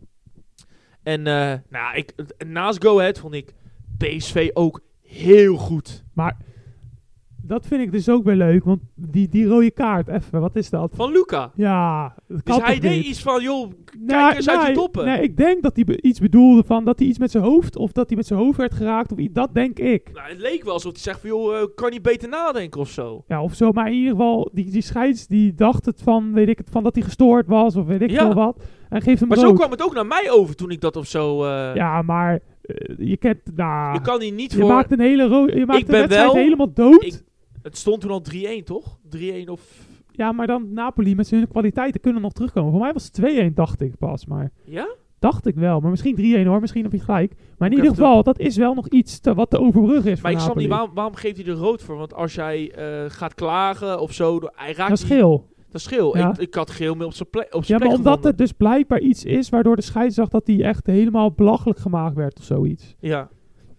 En uh, nou, ik, naast Go Ahead vond ik P S V ook heel goed. Maar dat vind ik dus ook weer leuk, want die, die rode kaart, even, wat is dat? Van Luca. Ja, dat kan Dus hij toch deed niet? iets van, joh, k- Nee, kijk eens uit nee, je toppen. Nee, ik denk dat hij be- iets bedoelde van dat hij iets met zijn hoofd, of dat hij met zijn hoofd werd geraakt, of iets, dat denk ik. Nou, het leek wel alsof hij zegt van, joh, uh, kan niet beter nadenken of zo. Ja, of zo, maar in ieder geval, die, die scheids, die dacht het van, weet ik het, van dat hij gestoord was, of weet ik Ja. veel wat. En geeft hem Maar zo rood. kwam het ook naar mij over toen ik dat of zo... Uh, Ja, maar eh, je kent, nou, je kan hier niet je voor... maakt een hele ro- je maakt Ik de ben wedstrijd wel- helemaal dood. ik- Het stond toen al drie-een, toch? drie-een of... Ja, maar dan Napoli met zijn kwaliteiten kunnen nog terugkomen. Voor mij was het twee-een, dacht ik pas, maar... Ja? Dacht ik wel, maar misschien drie-een hoor, misschien heb je gelijk. Maar in Ook ieder even geval, dat is wel nog iets te, wat te overbruggen is Maar ik voor snap niet, Napoli. waarom, waarom geeft hij er rood voor? Want als jij uh, gaat klagen of zo, hij raakt Dat is die- geel. Dat is geel. Ja. Ik, ik had geel meer op zijn plek op Ja, zijn maar plek omdat gevonden. het dus blijkbaar iets is waardoor de scheids zag dat hij echt helemaal belachelijk gemaakt werd of zoiets. Ja.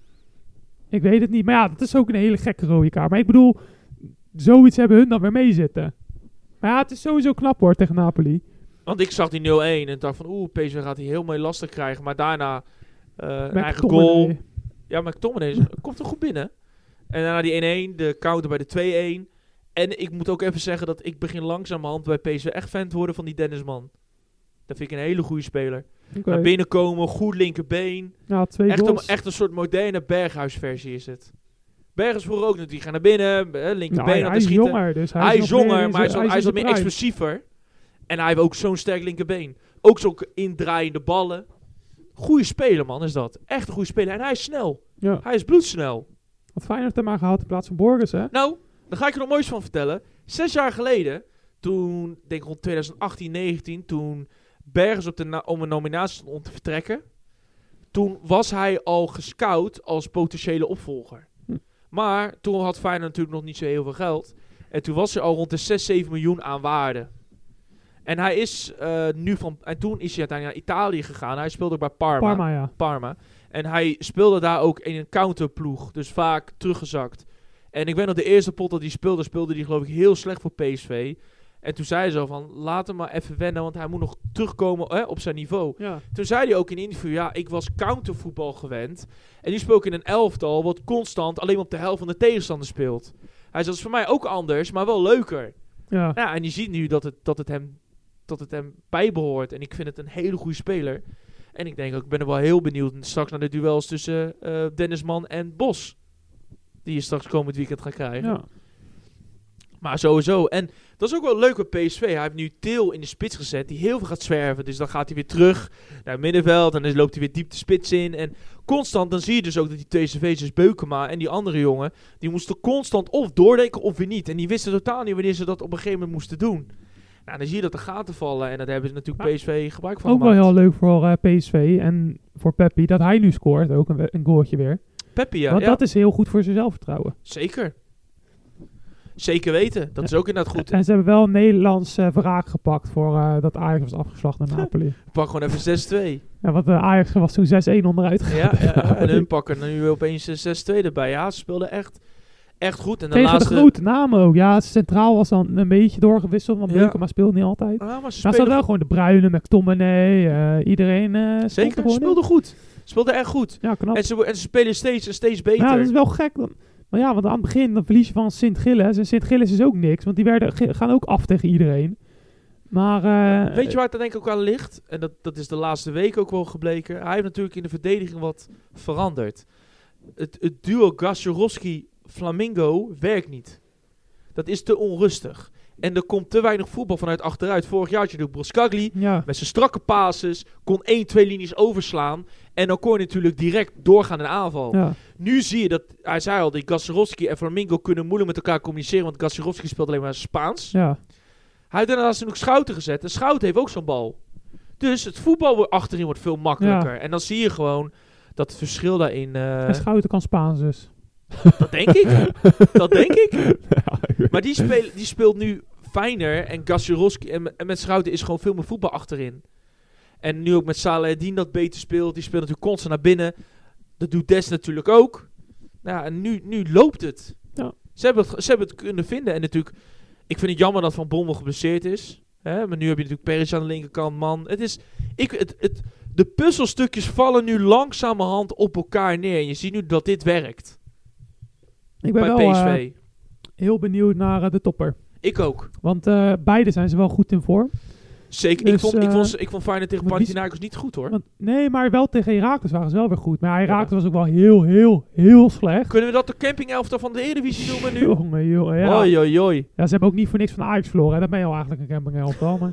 Ik weet het niet, maar ja, dat is ook een hele gekke rode kaart. Maar ik bedoel, zoiets hebben hun dan weer meezitten. Maar ja, het is sowieso knap hoor tegen Napoli. Want ik zag die nul-een en dacht van, oeh, P S V gaat hij heel mooi lastig krijgen. Maar daarna uh, een Met eigen McTominay. goal. Ja, maar McTominay is- komt er goed binnen. En daarna die één-één, de counter bij de twee-één. En ik moet ook even zeggen dat ik begin langzamerhand bij P S V echt fan te worden van die Dennis Man. Dat vind ik een hele goede speler. Oké. Naar binnen komen, goed linkerbeen. Ja, twee Echt een, goals. echt een soort moderne Berghuis-versie is het. Berghuis vroeger ook, die gaan naar binnen, eh, linkerbeen Nou, aan hij te hij is schieten. jonger, dus hij, Hij is is nog meer jonger, in maar hij is, zijn- wat- hij is in wat meer zijn prime. explosiever. En hij heeft ook zo'n sterk linkerbeen. Ook zo'n indraaiende ballen. Goeie speler, man, is dat. Echt een goede speler. En hij is snel. Ja. Hij is bloedsnel. Wat Feyenoord er maar gehaald in plaats van Borges, hè? Nou, daar ga ik er nog moois van vertellen. Zes jaar geleden, toen, denk ik rond twintig achttien, negentien, toen Bergers op de na- om een nominatie stond om te vertrekken, toen was hij al gescout als potentiële opvolger. Hm. Maar toen had Feyenoord natuurlijk nog niet zo heel veel geld. En toen was er al rond de zes, zeven miljoen aan waarde. En hij is uh, nu van... En toen is hij uiteindelijk naar Italië gegaan. Hij speelde bij Parma. Parma, ja. Parma. En hij speelde daar ook in een counterploeg. Dus vaak teruggezakt. En ik weet nog, de eerste pot dat hij speelde, speelde hij geloof ik heel slecht voor P S V. En toen zei hij zo van, laat hem maar even wennen, want hij moet nog terugkomen hè, op zijn niveau. Ja. Toen zei hij ook in een interview, ja, ik was countervoetbal gewend. En die speelde in een elftal wat constant alleen op de helft van de tegenstander speelt. Hij zei, dat is voor mij ook anders, maar wel leuker. Ja. Ja, en je ziet nu dat het, dat het hem... dat het hem bijbehoort. En ik vind het een hele goede speler. En ik denk ook, ik ben er wel heel benieuwd straks naar de duels tussen uh, Dennis Man en Bos. Die je straks komend weekend gaat krijgen. Ja. Maar sowieso. En dat is ook wel leuk bij P S V. Hij heeft nu Til in de spits gezet, die heel veel gaat zwerven. Dus dan gaat hij weer terug naar het middenveld. En dan loopt hij weer diep de spits in. En constant, dan zie je dus ook dat die twee cv's, dus Beukema en die andere jongen, die moesten constant of doordenken of weer niet. En die wisten totaal niet wanneer ze dat op een gegeven moment moesten doen. Nou, dan zie je dat de gaten vallen en dat hebben ze natuurlijk P S V gebruik van ook gemaakt. wel heel leuk voor uh, P S V en voor Peppi dat hij nu scoort, ook een, een goaltje weer. Peppi, ja. Want ja. dat is heel goed voor zijn zelfvertrouwen. Zeker. Zeker weten. Dat is ook inderdaad goed. En ze hebben wel een Nederlands uh, wraak gepakt voor uh, dat Ajax was afgeslacht naar Napoli. Pak gewoon even zes twee. Ja, want uh, Ajax was toen zes één onderuit gegaan. Ja, ja, en hun pakken nu opeens zes twee erbij. Ja, ze speelden echt, echt goed. En de Tegen laatste... de grote namen ook. Ja, centraal was dan een beetje doorgewisseld, want Ja. Beukema speelde niet altijd. Ah, maar ze Maar spelen ze hadden wel gewoon de Bruyne, McTominay, uh, iedereen uh, stond er Zeker, ze gewoon in. speelden goed. Ze speelden echt goed. Ja, knap. En ze, en ze spelen steeds en steeds beter. Ja, dat is wel gek. Dan. Maar ja, want aan het begin dan verlies je van Sint-Gilles. En Sint-Gilles is ook niks, want die werden, ge- gaan ook af tegen iedereen. Maar... Uh, Weet je waar het dan denk ik ook aan ligt? En dat, dat is de laatste week ook wel gebleken. Hij heeft natuurlijk in de verdediging wat veranderd. Het, het duo Gaciorowski-Flamingo werkt niet. Dat is te onrustig. En er komt te weinig voetbal vanuit achteruit. Vorig jaar had je de Broscagli Ja. met zijn strakke passes. Kon één, twee linies overslaan. En dan kon je natuurlijk direct doorgaan in aanval. Ja. Nu zie je dat, hij zei al, die Gaciorowski en Flamingo kunnen moeilijk met elkaar communiceren. Want Gaciorowski speelt alleen maar Spaans. Ja. Hij heeft daarnaast ook Schouten gezet. En Schouten heeft ook zo'n bal. Dus het voetbal wordt achterin wordt veel makkelijker. Ja. En dan zie je gewoon dat het verschil daarin... Uh, En Schouten kan Spaans dus. dat denk ik. dat denk ik. Maar die, speel, die speelt nu fijner. En Gaciorowski en, en met Schouten is gewoon veel meer voetbal achterin. En nu ook met Salahedin dat beter speelt. Die speelt natuurlijk constant naar binnen. Dat doet Des natuurlijk ook. Nou, en nu, nu loopt het. Ja. Ze, hebben het. Ze hebben het kunnen vinden. En natuurlijk, ik vind het jammer dat Van Bommel geblesseerd is. Hè? Maar nu heb je natuurlijk Perez aan de linkerkant, man. Het is, ik, het, het, de puzzelstukjes vallen nu langzamerhand op elkaar neer. En je ziet nu dat dit werkt. Ik ben bij wel P S V. uh, heel benieuwd naar uh, de topper. Ik ook. Want uh, beide zijn ze wel goed in vorm. Zeker. Dus, ik, vond, uh, ik, vond, ik vond Feyenoord tegen maar wie- Panathinaikos niet goed, hoor. Want, nee, maar wel tegen Heracles waren ze wel weer goed. Maar Heracles was ook wel heel, heel, heel slecht. Kunnen we dat de camping-elftal van de Eredivisie noemen nu? Jongen, jongen, ja. Oi, oi, oi. Ja, ze hebben ook niet voor niks van Ajax verloren. Hè. Dat ben je al eigenlijk een camping-elftal. Maar,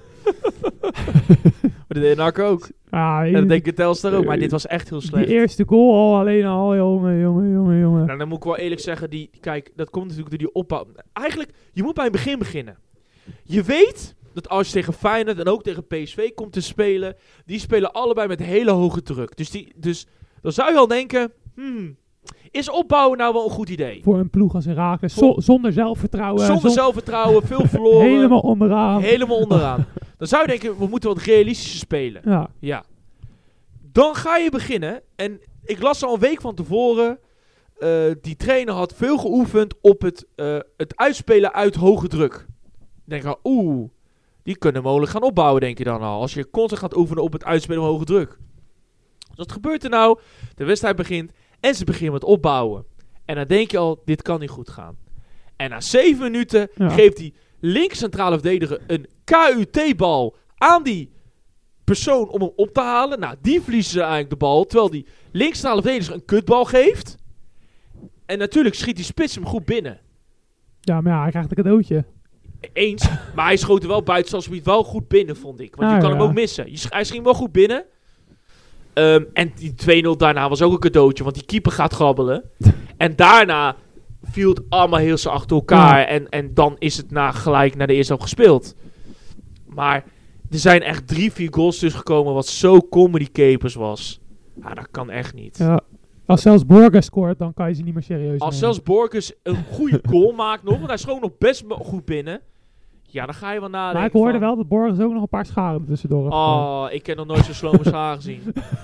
Maar dat deed N A C ook. ah, En dat denk ik Telstar ook. Maar dit was echt heel die slecht. eerste goal al alleen al, jongen, jongen, jongen, jongen. Nou, dan moet ik wel eerlijk zeggen, die, kijk, dat komt natuurlijk door die opbouw. Eigenlijk, je moet bij het begin beginnen. Je weet dat als je tegen Feyenoord en ook tegen P S V komt te spelen, die spelen allebei met hele hoge druk. Dus, die, dus dan zou je al denken, hmm, is opbouwen nou wel een goed idee? Voor een ploeg als Heracles. Zo, zonder zelfvertrouwen. Zonder zon- zelfvertrouwen, veel verloren. Helemaal onderaan. helemaal onderaan. Dan zou je denken, we moeten wat realistischer spelen. Ja, Ja. Dan ga je beginnen. En ik las al een week van tevoren. Uh, die trainer had veel geoefend op het, uh, het uitspelen uit hoge druk. Ik denk al, oeh, die kunnen mogelijk gaan opbouwen, denk je dan al. Als je constant gaat oefenen op het uitspelen van hoge druk. Dus wat gebeurt er nou? De wedstrijd begint en ze beginnen met opbouwen. En dan denk je al, dit kan niet goed gaan. En na zeven minuten Ja. geeft die links centrale verdediger een K U T-bal aan die persoon om hem op te halen. Nou, die verliezen ze eigenlijk de bal. Terwijl die links centrale verdediger een kutbal geeft. En natuurlijk schiet die spits hem goed binnen. ja, maar ja, hij krijgt een cadeautje. Eens, maar hij schoot er wel buiten zoals wel goed binnen, vond ik. Want Ah, je kan ja. hem ook missen. Je sch- hij schiet hem wel goed binnen. Um, en die twee nul daarna was ook een cadeautje, want die keeper gaat grabbelen. En daarna viel het allemaal heel zo achter elkaar. Ja. En, en dan is het na, gelijk naar de eerste helft gespeeld. Maar er zijn echt drie, vier goals tussen gekomen wat zo comedy capers was. Ja, dat kan echt niet. Ja. Als zelfs Borges scoort, dan kan je ze niet meer serieus nemen. Als zelfs Borges een goede goal maakt nog, want hij schoot nog best goed binnen. Ja, dan ga je wel nadenken. Maar ik hoorde van, wel dat Borges ook nog een paar scharen tussendoor. Oh, ik heb nog nooit zo'n slome schaar gezien.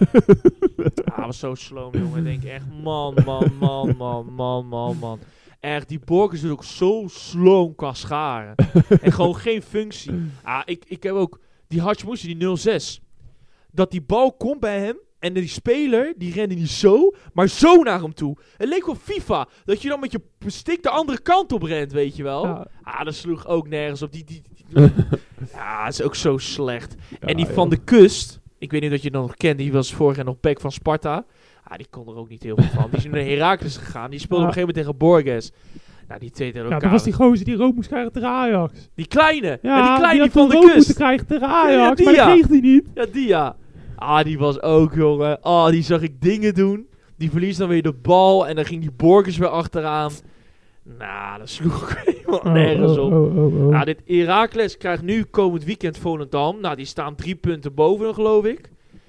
Ah, hij was zo sloom, jongen. Ik denk echt, man, man, man, man, man, man, man. Echt, die Borges is ook zo sloom qua scharen. En gewoon geen functie. Ah, ik, ik heb ook die Hachimura, die nul zes. Dat die bal komt bij hem. En die speler, die rende niet zo, maar zo naar hem toe. Het leek wel FIFA. Dat je dan met je stick de andere kant op rent, weet je wel. Ja. Ah, dat sloeg ook nergens op. Die, die, die ja, dat is ook zo slecht. Ja, en die ja. Van de Kust, ik weet niet of je dat nog kent, die was vorig jaar nog back van Sparta. Ah, die kon er ook niet heel veel van. Die is naar Heracles gegaan. Die speelde ja. op een gegeven moment tegen Borges. Nou, die twee tegen elkaar. Ja, dat was die gozer die rood moest krijgen tegen Ajax. Die kleine. Ja, ja die kleine die, die van de rood Kust. moeten krijgen tegen Ajax, ja, ja, maar dat kreeg hij niet. Ja, die ja. Ah, die was ook, jongen. Ah, die zag ik dingen doen. Die verliest dan weer de bal. En dan ging die Borges weer achteraan. Nou, dat sloeg helemaal nergens op. Oh, oh, oh, oh. Nou, dit Heracles krijgt nu komend weekend Volendam. Nou, die staan drie punten boven, geloof ik.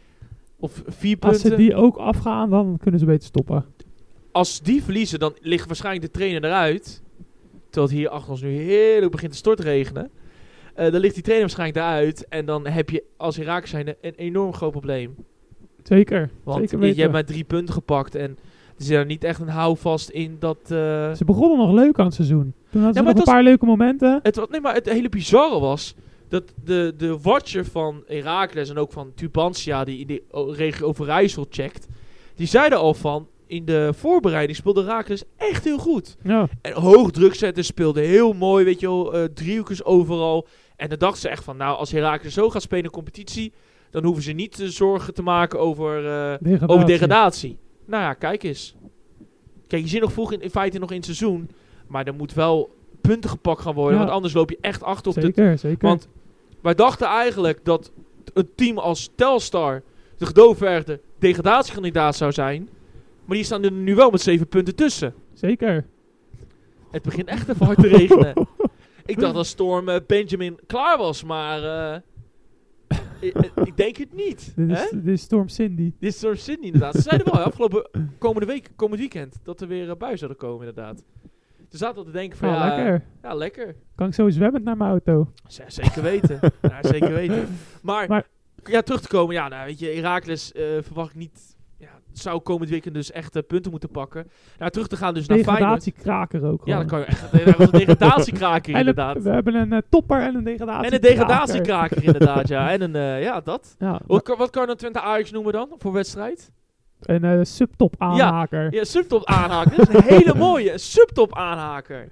Of vier punten. Als ze die ook afgaan, dan kunnen ze beter stoppen. Als die verliezen, dan ligt waarschijnlijk de trainer eruit. Terwijl het hier achter ons nu heerlijk begint te stortregenen. Uh, dan ligt die trainer waarschijnlijk eruit. En dan heb je als Heracles zijnde een enorm groot probleem. Zeker. Want zeker je, je hebt maar drie punten gepakt. En er zit er niet echt een houvast in dat... Uh... Ze begonnen nog leuk aan het seizoen. Toen hadden ja, ze nog een was, paar leuke momenten. Het, was, nee, maar het hele bizarre was... dat de, de watcher van Heracles en ook van Tubantia... die in de regio Overijssel checkt... die zeiden al van... in de voorbereiding speelde Heracles echt heel goed. Ja. En hoog druk zetten, speelde heel mooi, weet je wel, uh, driehoekjes overal. En dan dachten ze echt van, nou, als Heracles zo gaat spelen in de competitie, dan hoeven ze niet te zorgen te maken over, uh, degradatie. over degradatie. Nou ja, kijk eens. Kijk, je zit nog vroeg in, in feite nog in het seizoen, maar er moet wel punten gepakt gaan worden, ja. want anders loop je echt achter op zeker, de... Zeker, Want wij dachten eigenlijk dat een team als Telstar, de gedoofvergde degradatiekandidaat zou zijn. Maar die staan er nu wel met zeven punten tussen. Zeker. Het begint echt even hard te regenen. Ik dacht dat Storm uh, Benjamin klaar was, maar uh, ik, ik denk het niet. Dit is, dit is Storm Cindy. Dit is Storm Cindy, inderdaad. Ze zeiden wel, afgelopen komende week, komend weekend, dat er weer uh, buien zouden komen, inderdaad. Ze zaten al te denken van, oh, ja, lekker. Uh, ja, lekker. Kan ik zo zwemmend naar mijn auto? Z- zeker weten. ja, zeker weten. Maar, maar, ja, terug te komen, ja, nou, weet je, Heracles uh, verwacht ik niet... Ja, zou komend weekend dus echt uh, punten moeten pakken. Nou, terug te gaan dus naar Feyenoord. Degradatiekraker ook. Ja, dan kan je echt... Dat was een degradatiekraker inderdaad. Een, we hebben een uh, topper en een degradatiekraker. En een degradatiekraker inderdaad, ja. En een, uh, ja, dat. Ja, wat, wat kan een Twente Ajax noemen dan, voor wedstrijd? Een uh, subtop aanhaker. Ja, ja subtop aanhaker. Dat is een hele mooie. Een subtop aanhaker.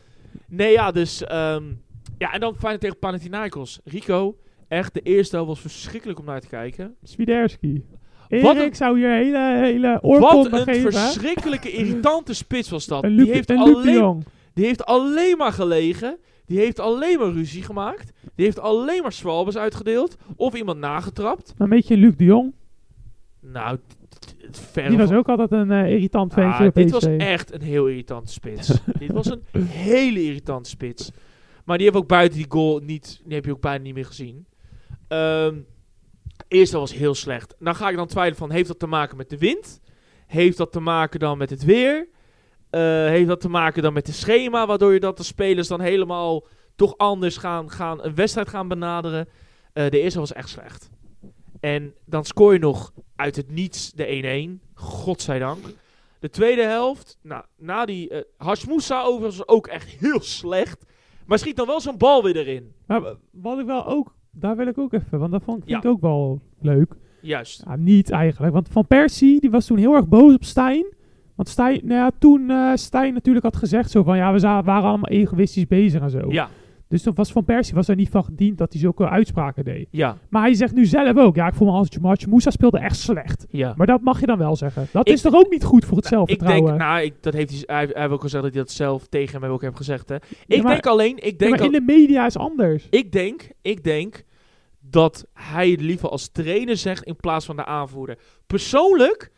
Nee, ja, dus... Um, ja, en dan Feyenoord tegen Panathinaikos. Rico, echt, de eerste helft was verschrikkelijk om naar te kijken. Swiderski. Erik een, zou hier hele, hele oorkonde geven. Wat een geven, verschrikkelijke, irritante spits was dat. En Luc, die, heeft en alleen, die heeft alleen maar gelegen. Die heeft alleen maar ruzie gemaakt. Die heeft alleen maar zwalbes uitgedeeld. Of iemand nagetrapt. Een beetje Luc de Jong. Nou, ver die was ook altijd een uh, irritant ventje. Ah, dit was echt een heel irritante spits. Dit was een hele irritante spits. Maar die heeft ook buiten die goal niet... Die heb je ook bijna niet meer gezien. Um, Eerste was heel slecht. Dan ga ik dan twijfelen van, heeft dat te maken met de wind? Heeft dat te maken dan met het weer? Uh, heeft dat te maken dan met het schema, waardoor je dat de spelers dan helemaal toch anders gaan, gaan een wedstrijd gaan benaderen? Uh, de eerste was echt slecht. En dan scoor je nog uit het niets de één-één. Godzijdank. De tweede helft, nou, na die... Uh, Hachimura overigens was ook echt heel slecht. Maar schiet dan wel zo'n bal weer erin. Maar wat ik wel ook... Daar wil ik ook even, want dat vond ja. ik ook wel leuk. Juist. Ja, niet eigenlijk, want Van Persie, die was toen heel erg boos op Stijn. Want Stijn, nou ja, toen uh, Stijn natuurlijk had gezegd zo van, ja, we za- waren allemaal egoïstisch bezig en zo. Ja. Dus toen was Van Persie was er niet van gediend dat hij zulke uitspraken deed. Ja. Maar hij zegt nu zelf ook, ja, ik vond me als Hachimura speelde echt slecht. Ja. Maar dat mag je dan wel zeggen. Dat ik, is toch ook niet goed voor het nou, zelfvertrouwen? Ik denk, nou, ik, dat heeft hij, hij, hij heeft ook gezegd dat hij dat zelf tegen hem ook heeft gezegd. Hè. Ik ja, maar, denk alleen, ik denk ja, maar in al, de media is anders. Ik denk, ik denk dat hij het liever als trainer zegt in plaats van de aanvoerder. Persoonlijk,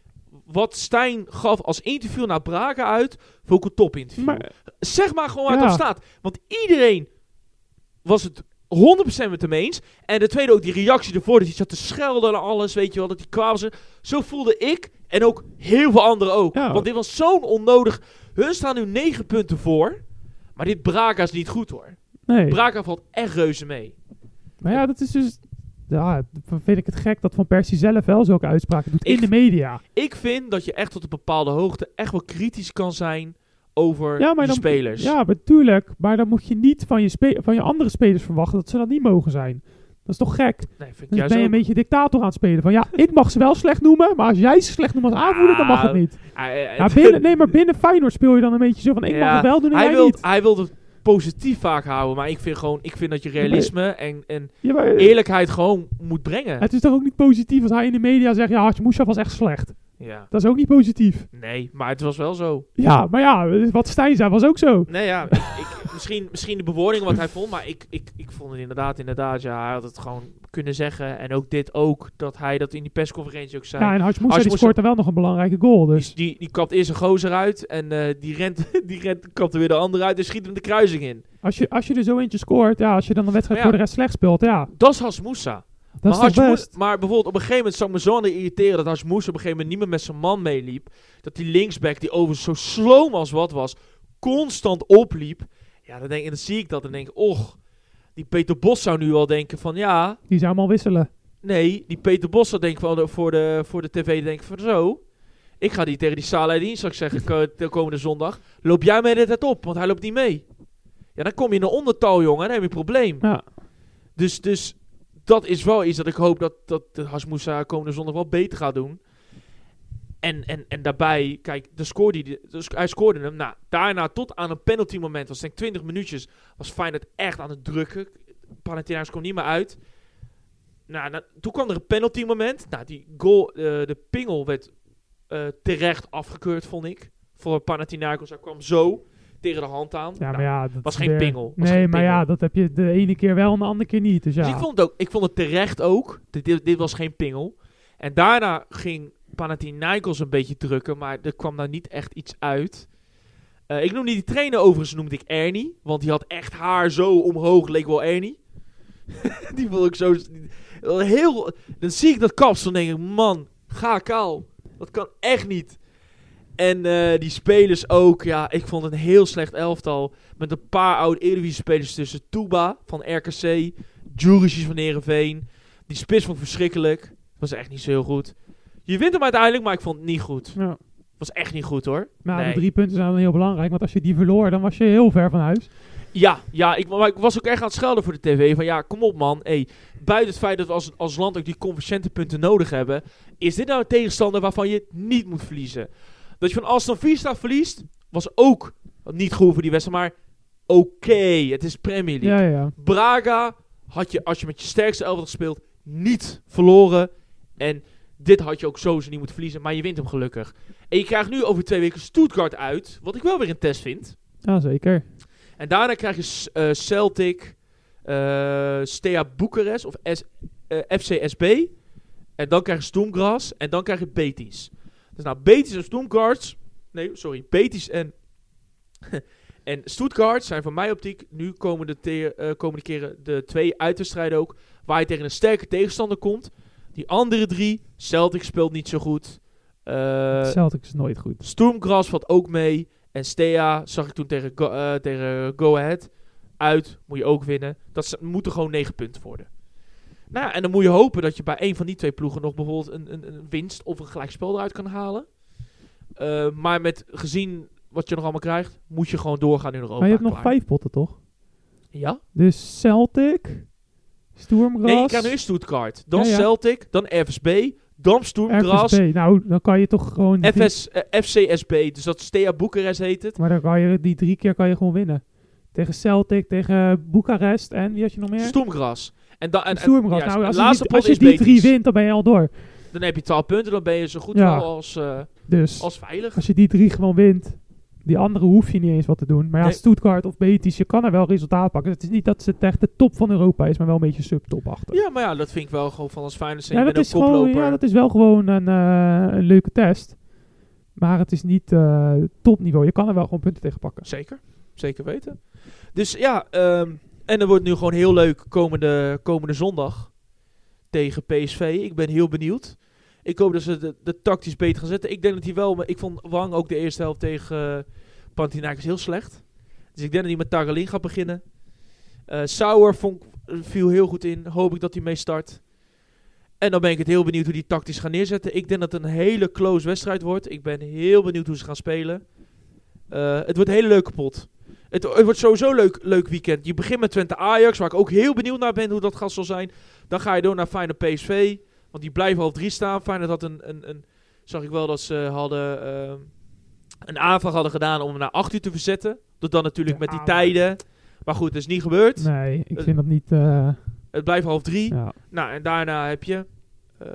wat Stijn gaf als interview naar Braga uit, vond ik een topinterview. Maar, zeg maar gewoon waar ja. het op staat. Want iedereen was het honderd procent met hem eens. En de tweede ook, die reactie ervoor, dat hij zat te schelden en alles, weet je wel, dat hij kwaad was. Zo voelde ik en ook heel veel anderen ook. Ja. Want dit was zo'n onnodig... Hun staan nu negen punten voor, maar dit Braga is niet goed hoor. Nee. Braga valt echt reuze mee. Maar ja, dat is dus... Ja, dan vind ik het gek dat Van Persie zelf wel zulke uitspraken doet Ik- in de media. Ik vind dat je echt tot een bepaalde hoogte echt wel kritisch kan zijn over Ja, maar die dan- spelers. Ja, natuurlijk. Maar dan moet je niet van je, spe- van je andere spelers verwachten dat ze dat niet mogen zijn. Dat is toch gek? Nee, vind ik Dus juist ben je ook. een beetje dictator aan het spelen. Van ja, ik mag ze wel slecht noemen, maar als jij ze slecht noemt als aanvoerder, dan mag het niet. Ah, eh, Ja, het- binnen, nee, maar binnen Feyenoord speel je dan een beetje zo van ik mag Ja, het wel doen en hij jij wil, niet. hij wil het positief vaak houden, maar ik vind gewoon, ik vind dat je realisme en, en Ja, maar, eerlijkheid gewoon moet brengen. het is toch ook niet positief als hij in de media zegt, ja, Hashimoussa was echt slecht. Ja. Dat is ook niet positief. Nee, maar het was wel zo. Ja, maar ja, wat Stijn zei was ook zo. Nee, ja, ik, ik- misschien, misschien de bewoording wat hij vond, maar ik, ik, ik vond het inderdaad, inderdaad, ja, hij had het gewoon kunnen zeggen. En ook dit ook, dat hij dat in die persconferentie ook zei. Ja, en Hashimoussa die Hashimoussa- scoort er wel nog een belangrijke goal. Dus Die, die, die kapt eerst een gozer uit en eh, die rent, die rent, kapt er weer de andere uit en schiet hem de kruising in. als je, als je er zo eentje scoort, ja, als je dan een wedstrijd Maar ja. voor de rest slecht speelt, ja, Dat is Hashimoussa. dat maar, is toch Hashimou- best. maar bijvoorbeeld op een gegeven moment zou ik me zo aan de irriteren dat Hashimoussa op een gegeven moment niet meer met zijn man meeliep. Dat die linksback, die overigens zo sloom als wat was, constant opliep. Ja, dan, denk, en dan zie ik dat en denk ik, och, die Peter Bos zou nu al denken van ja, Die zou hem al wisselen. nee, die Peter Bos zou denken van, de- voor, de, voor de tv denken van zo, ik ga die tegen die Saladin straks zeggen ko- de komende zondag, loop jij mij de tijd op, want hij loopt niet mee. Ja, dan kom je in een ondertal, jongen, dan heb je een probleem. Ja. Dus, dus dat is wel iets dat ik hoop dat, dat de Hashimoussa komende zondag wel beter gaat doen. En, en, en daarbij, kijk, de score die, die- dus hij scoorde hem. Nou, daarna tot aan een penalty moment, was denk ik twintig minuutjes, was Feyenoord echt aan het drukken. Panathinaikos kwam niet meer uit. Nou, nou, toen kwam er een penalty moment. Nou, die goal, eh, de pingel werd eh, terecht afgekeurd, vond ik. Voor Panathinaikos, hij kwam zo tegen de hand aan. Ja, Nou, maar ja, dat was is geen weer- pingel. Was Nee, geen maar pingel. ja, dat heb je de ene keer wel en de andere keer niet. Dus ja, Dus ik vond, het ook, ik vond het terecht ook. Dit, dit, dit was geen pingel. En daarna ging Panathinaikos een beetje drukken, maar er kwam daar niet echt iets uit. Eh, ik noemde die trainer overigens, noemde ik Ernie. Want die had echt haar zo omhoog, leek wel Ernie. Die vond ik zo... Heel, dan zie ik dat kapsel en denk ik, man, ga kaal. Dat kan echt niet. En eh, die spelers ook, ja, ik vond het een heel slecht elftal. Met een paar oude Eredivisie-spelers tussen. Touba van R K C, Djuricic van Heerenveen. Die spits vond ik verschrikkelijk. Was echt niet zo heel goed. Je wint hem uiteindelijk, maar ik vond het niet goed. ja. Was echt niet goed hoor. Maar Nee. de drie punten zijn dan heel belangrijk. Want als je die verloor, dan was je heel ver van huis. Ja, ja ik, maar ik was ook echt aan het schelden voor de tv. Van ja, kom op man. Hey, buiten het feit dat we als, als land ook die coëfficiëntenpunten nodig hebben. Is dit nou een tegenstander waarvan je niet moet verliezen? Dat je van Aston Villa verliest, was ook niet goed voor die wedstrijd. Maar oké, het is Premier League. Ja, ja. Braga had je, als je met je sterkste elftal speelt, niet verloren. En dit had je ook sowieso niet moeten verliezen. Maar je wint hem gelukkig. En je krijgt nu over twee weken Stuttgart uit. Wat ik wel weer een test vind. Ja, zeker. En daarna krijg je uh, Celtic, uh, Steaua Boekarest of S, uh, F C S B. En dan krijg je Stoomgras. En dan krijg je Betis. Dus nou, Betis en Stoomgras. Nee, sorry. Betis en, en Stuttgart zijn van mijn optiek nu komende, te, uh, komende keren de twee uitwedstrijden ook. Waar je tegen een sterke tegenstander komt. Die andere drie, Celtic speelt niet zo goed. Uh, Celtic is nooit goed. Stoomgras valt ook mee. En Steaua zag ik toen tegen Go, uh, tegen Go Ahead. Uit, moet je ook winnen. Dat z- moeten gewoon negen punten worden. Nou ja, en dan moet je hopen dat je bij een van die twee ploegen nog bijvoorbeeld een, een, een winst of een gelijkspel eruit kan halen. Uh, maar met gezien wat je nog allemaal krijgt, moet je gewoon doorgaan in Europa. Maar je hebt nog Klaar. vijf potten, toch? Ja? Dus Celtic, Sturmgras, Nee, je krijgt nu Stuttgart. Dan Ja, ja. Celtic, dan R S B, dan Stoomgras, R F S B. Nou, dan kan je toch gewoon... die- F S, uh, F C S B. Dus dat is Steaua Boekarest heet het. Maar dan kan je die drie keer kan je gewoon winnen. Tegen Celtic, tegen Boekarest en wie had je nog meer? Stoomgras. En dan, en, en, Sturmgras. ja, Nou, de als je laatste die, pot als je is die drie Betis. wint, dan ben je al door. Dan heb je twaalf punten, dan ben je zo goed Ja. wel als, uh, Dus als veilig. als je die drie gewoon wint, Die andere hoef je niet eens wat te doen. Maar ja, Nee. Stuttgart of Betis, je kan er wel resultaat pakken. Het is niet dat het echt de top van Europa is, maar wel een beetje subtop achter. Ja, maar ja, dat vind ik wel gewoon van als Feyenoord zijn. Ja, Je dat bent is ook gewoon, koploper. ja, dat is wel gewoon een, eh, een leuke test. Maar het is niet eh, topniveau. Je kan er wel gewoon punten tegen pakken. Zeker, zeker weten. Dus ja, ehm, en dan wordt nu gewoon heel leuk komende, komende zondag tegen P S V. Ik ben heel benieuwd. Ik hoop dat ze de, de tactisch beter gaan zetten. Ik denk dat hij wel, maar ik vond Wang ook de eerste helft tegen uh, Panathinaikos heel slecht. Dus ik denk dat hij met Targelin gaat beginnen. Uh, Sauer vond, viel heel goed in. Hoop ik dat hij mee start. En dan ben ik het heel benieuwd hoe die tactisch gaan neerzetten. Ik denk dat het een hele close wedstrijd wordt. Ik ben heel benieuwd hoe ze gaan spelen. Uh, het wordt een hele leuke pot. Het, het wordt sowieso een leuk, leuk weekend. Je begint met Twente Ajax, waar ik ook heel benieuwd naar ben hoe dat gas zal zijn. Dan ga je door naar Feyenoord P S V. Want die blijven half drie staan. Feyenoord had een, een, een... Zag ik wel dat ze hadden... Uh, een aanvraag hadden gedaan om hem naar acht uur te verzetten. Dat dan natuurlijk Ja, met die maar- tijden. Maar goed, dat is niet gebeurd. Nee, ik Uh, vind dat niet... eh, Het blijft half drie. ja. Nou, en daarna heb je... Uh,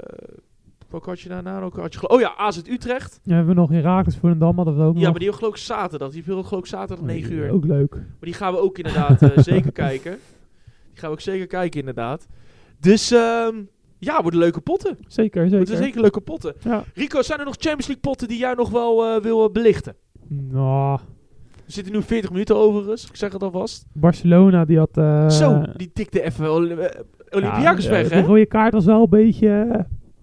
wat had je daarna ook? Had je gelo- oh ja, A Z Utrecht. Ja, hebben we nog Herakles voor een dam, hadden we ook Ja, nog. maar die hebben geloof ik zaterdag. Die speelt geloof ik zaterdag negen uur. Ook leuk. Maar die gaan we ook inderdaad uh, zeker kijken. Die gaan we ook zeker kijken inderdaad. Dus um, ja, worden leuke potten. Zeker, zeker. Worden zeker leuke potten. Ja. Rico, zijn er nog Champions League potten die jij nog wel uh, wil uh, belichten? Nou, We zitten nu veertig minuten overigens. Ik zeg het alvast. Barcelona, die had... eh, Zo, die tikte even Oli- uh, Olympiakos ja, weg, de hè? rode kaart was wel een beetje... eh,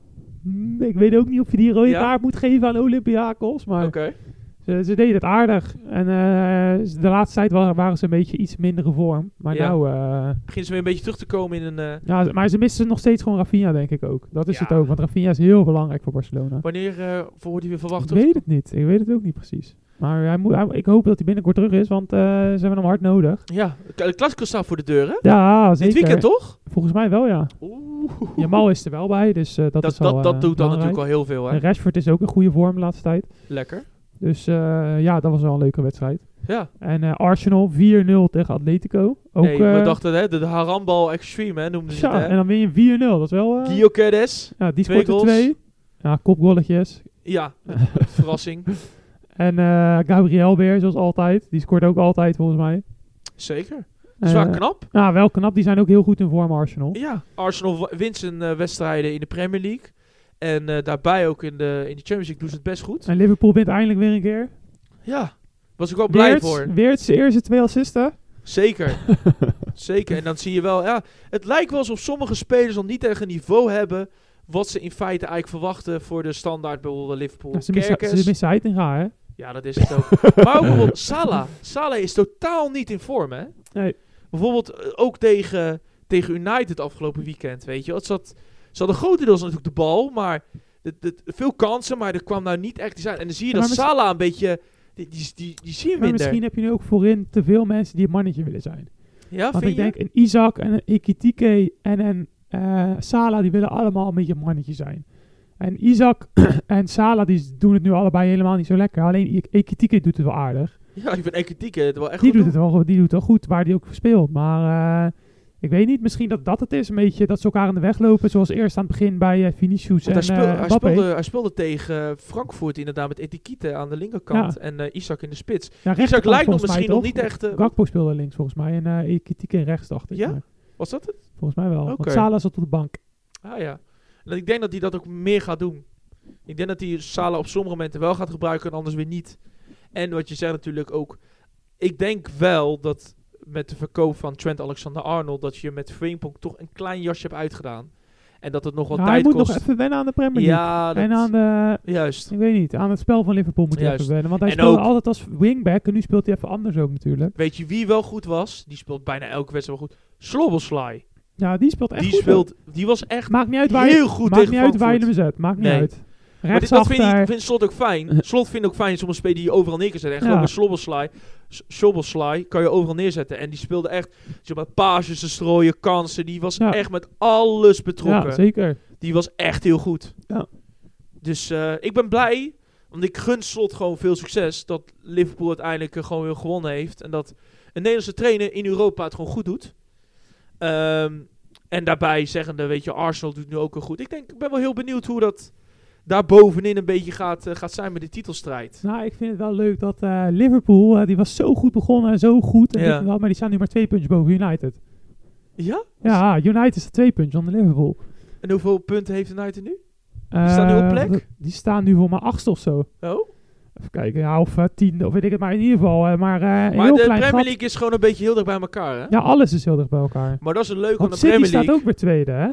mm, ik weet ook niet of je die rode Ja? kaart moet geven aan Olympiakos, maar Oké. Okay. ze, ze deden het aardig. En eh, de laatste tijd waren, waren ze een beetje iets mindere vorm. Maar Ja. nou... eh, Beginnen ze weer een beetje terug te komen in een... Uh, ja, maar ze missen nog steeds gewoon Rafinha, denk ik ook. Dat is Ja. het ook, want Rafinha is heel belangrijk voor Barcelona. wanneer uh, wordt hij weer verwacht? Ik terug? weet het niet. Ik weet het ook niet precies. Maar hij moet, hij, ik hoop dat hij binnenkort terug is, want uh, ze hebben hem hard nodig. Ja, de Clasico staat voor de deur, hè? Ja, zeker. Dit weekend toch? Volgens mij wel, ja. Oeh. Jamal is er wel bij, dus uh, dat, Dat, is al dat, dat uh, doet dan belangrijk. natuurlijk al heel veel, hè? En Rashford is ook in goede vorm de laatste tijd. Lekker. Dus uh, ja, dat was wel een leuke wedstrijd. Ja. En uh, Arsenal vier nul tegen Atletico. Ook, Nee, we uh, dachten, hè, de, de harambal extreme, hè, noemden ze ja, het, hè? en dan win je vier nul. Dat is wel... Uh, Gyökeres. ja, die twee scoort er goals. twee. Ja, kopgolletjes. Ja, verrassing. En uh, Gabriel weer, zoals altijd. Die scoort ook altijd, volgens mij. Zeker. Zwaar Uh, knap. Ja, wel knap. Die zijn ook heel goed in vorm, Arsenal. Ja, Arsenal w- wint zijn uh, wedstrijden in de Premier League. En uh, daarbij ook in de, in de Champions League doen ze het best goed. En Liverpool wint eindelijk weer een keer. Ja, was ik wel blij Weerts, voor. Weerts zijn eerste twee assisten. Zeker. Zeker. En dan zie je wel, ja, het lijkt wel alsof sommige spelers nog niet echt een niveau hebben wat ze in feite eigenlijk verwachten voor de standaard bijvoorbeeld Liverpool. Ja, ze missen, Kerkers. ze missen Heitinga, hè? Ja, dat is het ook. Maar ook bijvoorbeeld Salah. Salah is totaal niet in vorm, hè? Nee. Bijvoorbeeld uh, ook tegen, tegen United afgelopen weekend, weet je. Het zat, ze hadden grotendeels natuurlijk de bal, maar de, de, veel kansen, maar er kwam nou niet echt iets uit. En dan zie je Ja, dat maar mis- Salah een beetje, die, die, die, die zie je Maar minder. misschien heb je nu ook voorin te veel mensen die een mannetje willen zijn. Ja, Want vind ik je? denk, een Isaac en een Ekitike en een uh, Salah, die willen allemaal een beetje een mannetje zijn. En Isaac en Salah, die doen het nu allebei helemaal niet zo lekker. Alleen Ekitike doet het wel aardig. Ja, ik vind Ekitike het wel echt Die goed doet, het wel, die doet het wel goed, waar die ook speelt. Maar uh, ik weet niet, misschien dat dat het is. Een beetje dat ze elkaar in de weg lopen. Zoals eerst aan het begin bij uh, Vinicius Want en hij, speel, uh, hij, Mbappé. speelde, hij speelde tegen Frankfurt inderdaad met Etikite aan de linkerkant Ja. en uh, Isaac in de spits. Ja, Isaac rechterkant lijkt nog volgens mij, misschien nog toch? niet echt... Uh, Gakpo speelde links volgens mij en uh, Ekitike in rechts, dacht ik. Ja? Maar was dat het? volgens mij wel. Oké. Want Salah zat op de bank. Ah ja. En ik denk dat hij dat ook meer gaat doen. Ik denk dat hij Salah op sommige momenten wel gaat gebruiken en anders weer niet. En wat je zegt natuurlijk ook... Ik denk wel dat met de verkoop van Trent Alexander-Arnold... dat je met Frimpong toch een klein jasje hebt uitgedaan. En dat het nog wat Ja, hij tijd moet kost. nog even wennen aan de Premier League. Ja, dat, En aan de... juist. Ik weet niet, aan het spel van Liverpool moet hij Juist. even wennen. Want hij En speelde ook- altijd als wingback en nu speelt hij even anders ook natuurlijk. Weet je wie wel goed was? Die speelt bijna elke wedstrijd wel goed. Slobosly. Ja, die speelt echt Die goed. speelt... Die was echt Maakt niet uit waar je, heel goed maakt tegen niet uit waar je Frankfurt. hem zet. Maakt niet Nee. uit. Maar dit, dat vind ik Rechtsachter. vindt Slot ook fijn. Slot vindt ook fijn sommige spelers die je overal neer kan zetten. En Ja. gewoon met Slobosly, Slobosly kan je overal neerzetten. En die speelde echt zeg maar, pases te strooien, kansen. Die was Ja. echt met alles betrokken. Ja, zeker. Die was echt heel goed. Ja. Dus uh, ik ben blij, want ik gun Slot gewoon veel succes. Dat Liverpool uiteindelijk uh, gewoon weer gewonnen heeft. En dat een Nederlandse trainer in Europa het gewoon goed doet. Um, en daarbij zeggende, weet je, Arsenal doet nu ook wel goed. Ik denk, ik ben wel heel benieuwd hoe dat daar bovenin een beetje gaat, uh, gaat zijn met de titelstrijd. Nou, ik vind het wel leuk dat uh, Liverpool, uh, die was zo goed begonnen en zo goed. En Ja. wel, maar die staan nu maar twee puntjes boven United. Ja? Ja, United staat twee puntjes onder Liverpool. En hoeveel punten heeft United nu? Die staan nu op plek? Die staan nu voor maar achtste of zo. Oh? Even kijken, ja, of uh, tiende, of weet ik het, maar in ieder geval. Uh, maar uh, een Maar heel de klein Premier gat. League is gewoon een beetje heel dicht bij elkaar, hè? Ja, alles is heel dicht bij elkaar. Maar dat is een leuke van Want de City Premier staat League. ook weer tweede, hè?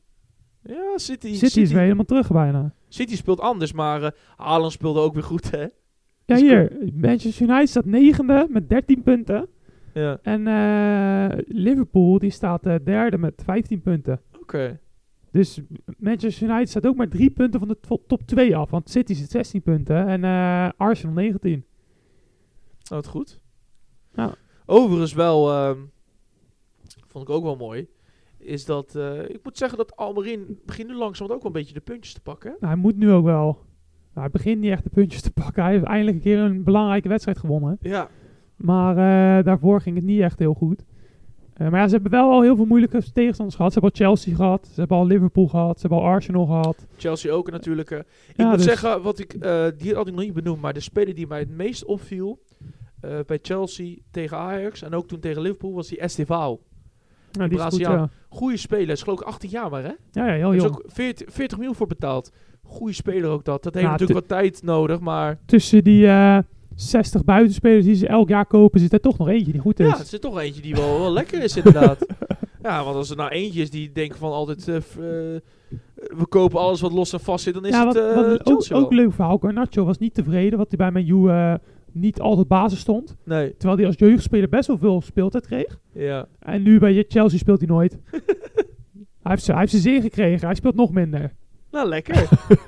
Ja, City, City, City, is weer helemaal terug bijna. City speelt anders, maar uh, Haaland speelde ook weer goed, hè? Ja, Dus hier. Manchester United staat negende met dertien punten. Ja, En uh, Liverpool, die staat uh, derde met vijftien punten. oké. Okay. Dus Manchester United staat ook maar drie punten van de to- top twee af. Want City zit zestien punten en uh, Arsenal negentien. Nou, het goed. Nou. Overigens wel, uh, vond ik ook wel mooi, is dat, uh, ik moet zeggen dat Almerin begint nu langzaam ook wel een beetje de puntjes te pakken. Hè? Nou, hij moet nu ook wel. Nou, hij begint niet echt de puntjes te pakken. Hij heeft eindelijk een keer een belangrijke wedstrijd gewonnen. Ja. Maar uh, daarvoor ging het niet echt heel goed. Uh, maar ja, ze hebben wel al heel veel moeilijke tegenstanders gehad. Ze hebben al Chelsea gehad, ze hebben al Liverpool gehad, ze hebben al Arsenal gehad. Chelsea ook natuurlijk. Uh, ik Ja, moet dus- zeggen, wat ik, uh, die had ik nog niet benoemd, maar de speler die mij het meest opviel uh, bij Chelsea tegen Ajax en ook toen tegen Liverpool was die Estevao. Nou, die is goed, Braziliaan. ja. Goeie speler, is geloof ik achttien jaar maar, hè? Ja, ja, heel Daar is jong. ook veertig, veertig miljoen voor betaald. Goeie speler ook dat. Dat heeft Ja, natuurlijk wat tijd nodig, maar Tussen die uh, zestig buitenspelers die ze elk jaar kopen, zit er toch nog eentje die goed is. ja, het is toch eentje die wel, wel lekker is inderdaad. Ja, want als er nou eentje is die denkt van altijd, uh, f- uh, we kopen alles wat los en vast zit, dan is ja, het wat, uh, wat ook, Chelsea ook wel. leuk verhaal. Garnacho was niet tevreden, wat hij bij Man U uh, niet altijd basis stond. Nee, Terwijl hij als jeugdspeler best wel veel speeltijd kreeg. ja. En nu bij Chelsea speelt hij nooit. hij heeft zijn hij heeft zijn zin gekregen, hij speelt nog minder. Nou, lekker.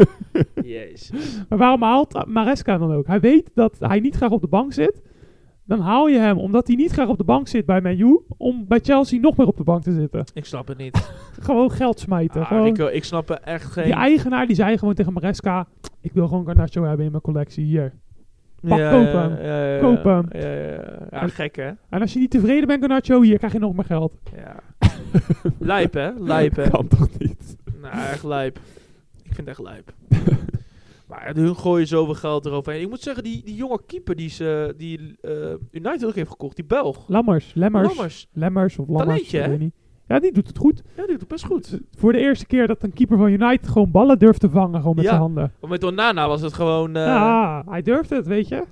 Jezus. Maar waarom haalt Maresca dan ook? Hij weet dat hij niet graag op de bank zit. Dan haal je hem, omdat hij niet graag op de bank zit bij Man U, om bij Chelsea nog meer op de bank te zitten. Ik snap het niet. Gewoon geld smijten. Ah, gewoon, Rico, ik snap er echt geen... die eigenaar die zei gewoon tegen Maresca, ik wil gewoon Garnacho hebben in mijn collectie hier. Pak, koop hem. Ja, ja, ja, Koop hem. Ja, ja, ja. Ja, gek hè? En als je niet tevreden bent Garnacho, hier krijg je nog meer geld. Ja. Lijp hè? Lijp hè? Kan toch niet? Nou, echt lijp. Ik vind het echt lijp. Maar hun gooien zoveel geld eroverheen. Ik moet zeggen, die, die jonge keeper die, ze, die uh, United ook heeft gekocht, die Belg. Lammers, Lemmers. Lammers. Lemmers of Lammers. Talentje, ik hè? weet niet. Ja, die doet het goed. Ja, die doet het best goed. Voor de eerste keer dat een keeper van United gewoon ballen durft te vangen, gewoon met Ja. zijn handen. Maar met Onana was het gewoon... Uh, Ja, hij durft het, weet je.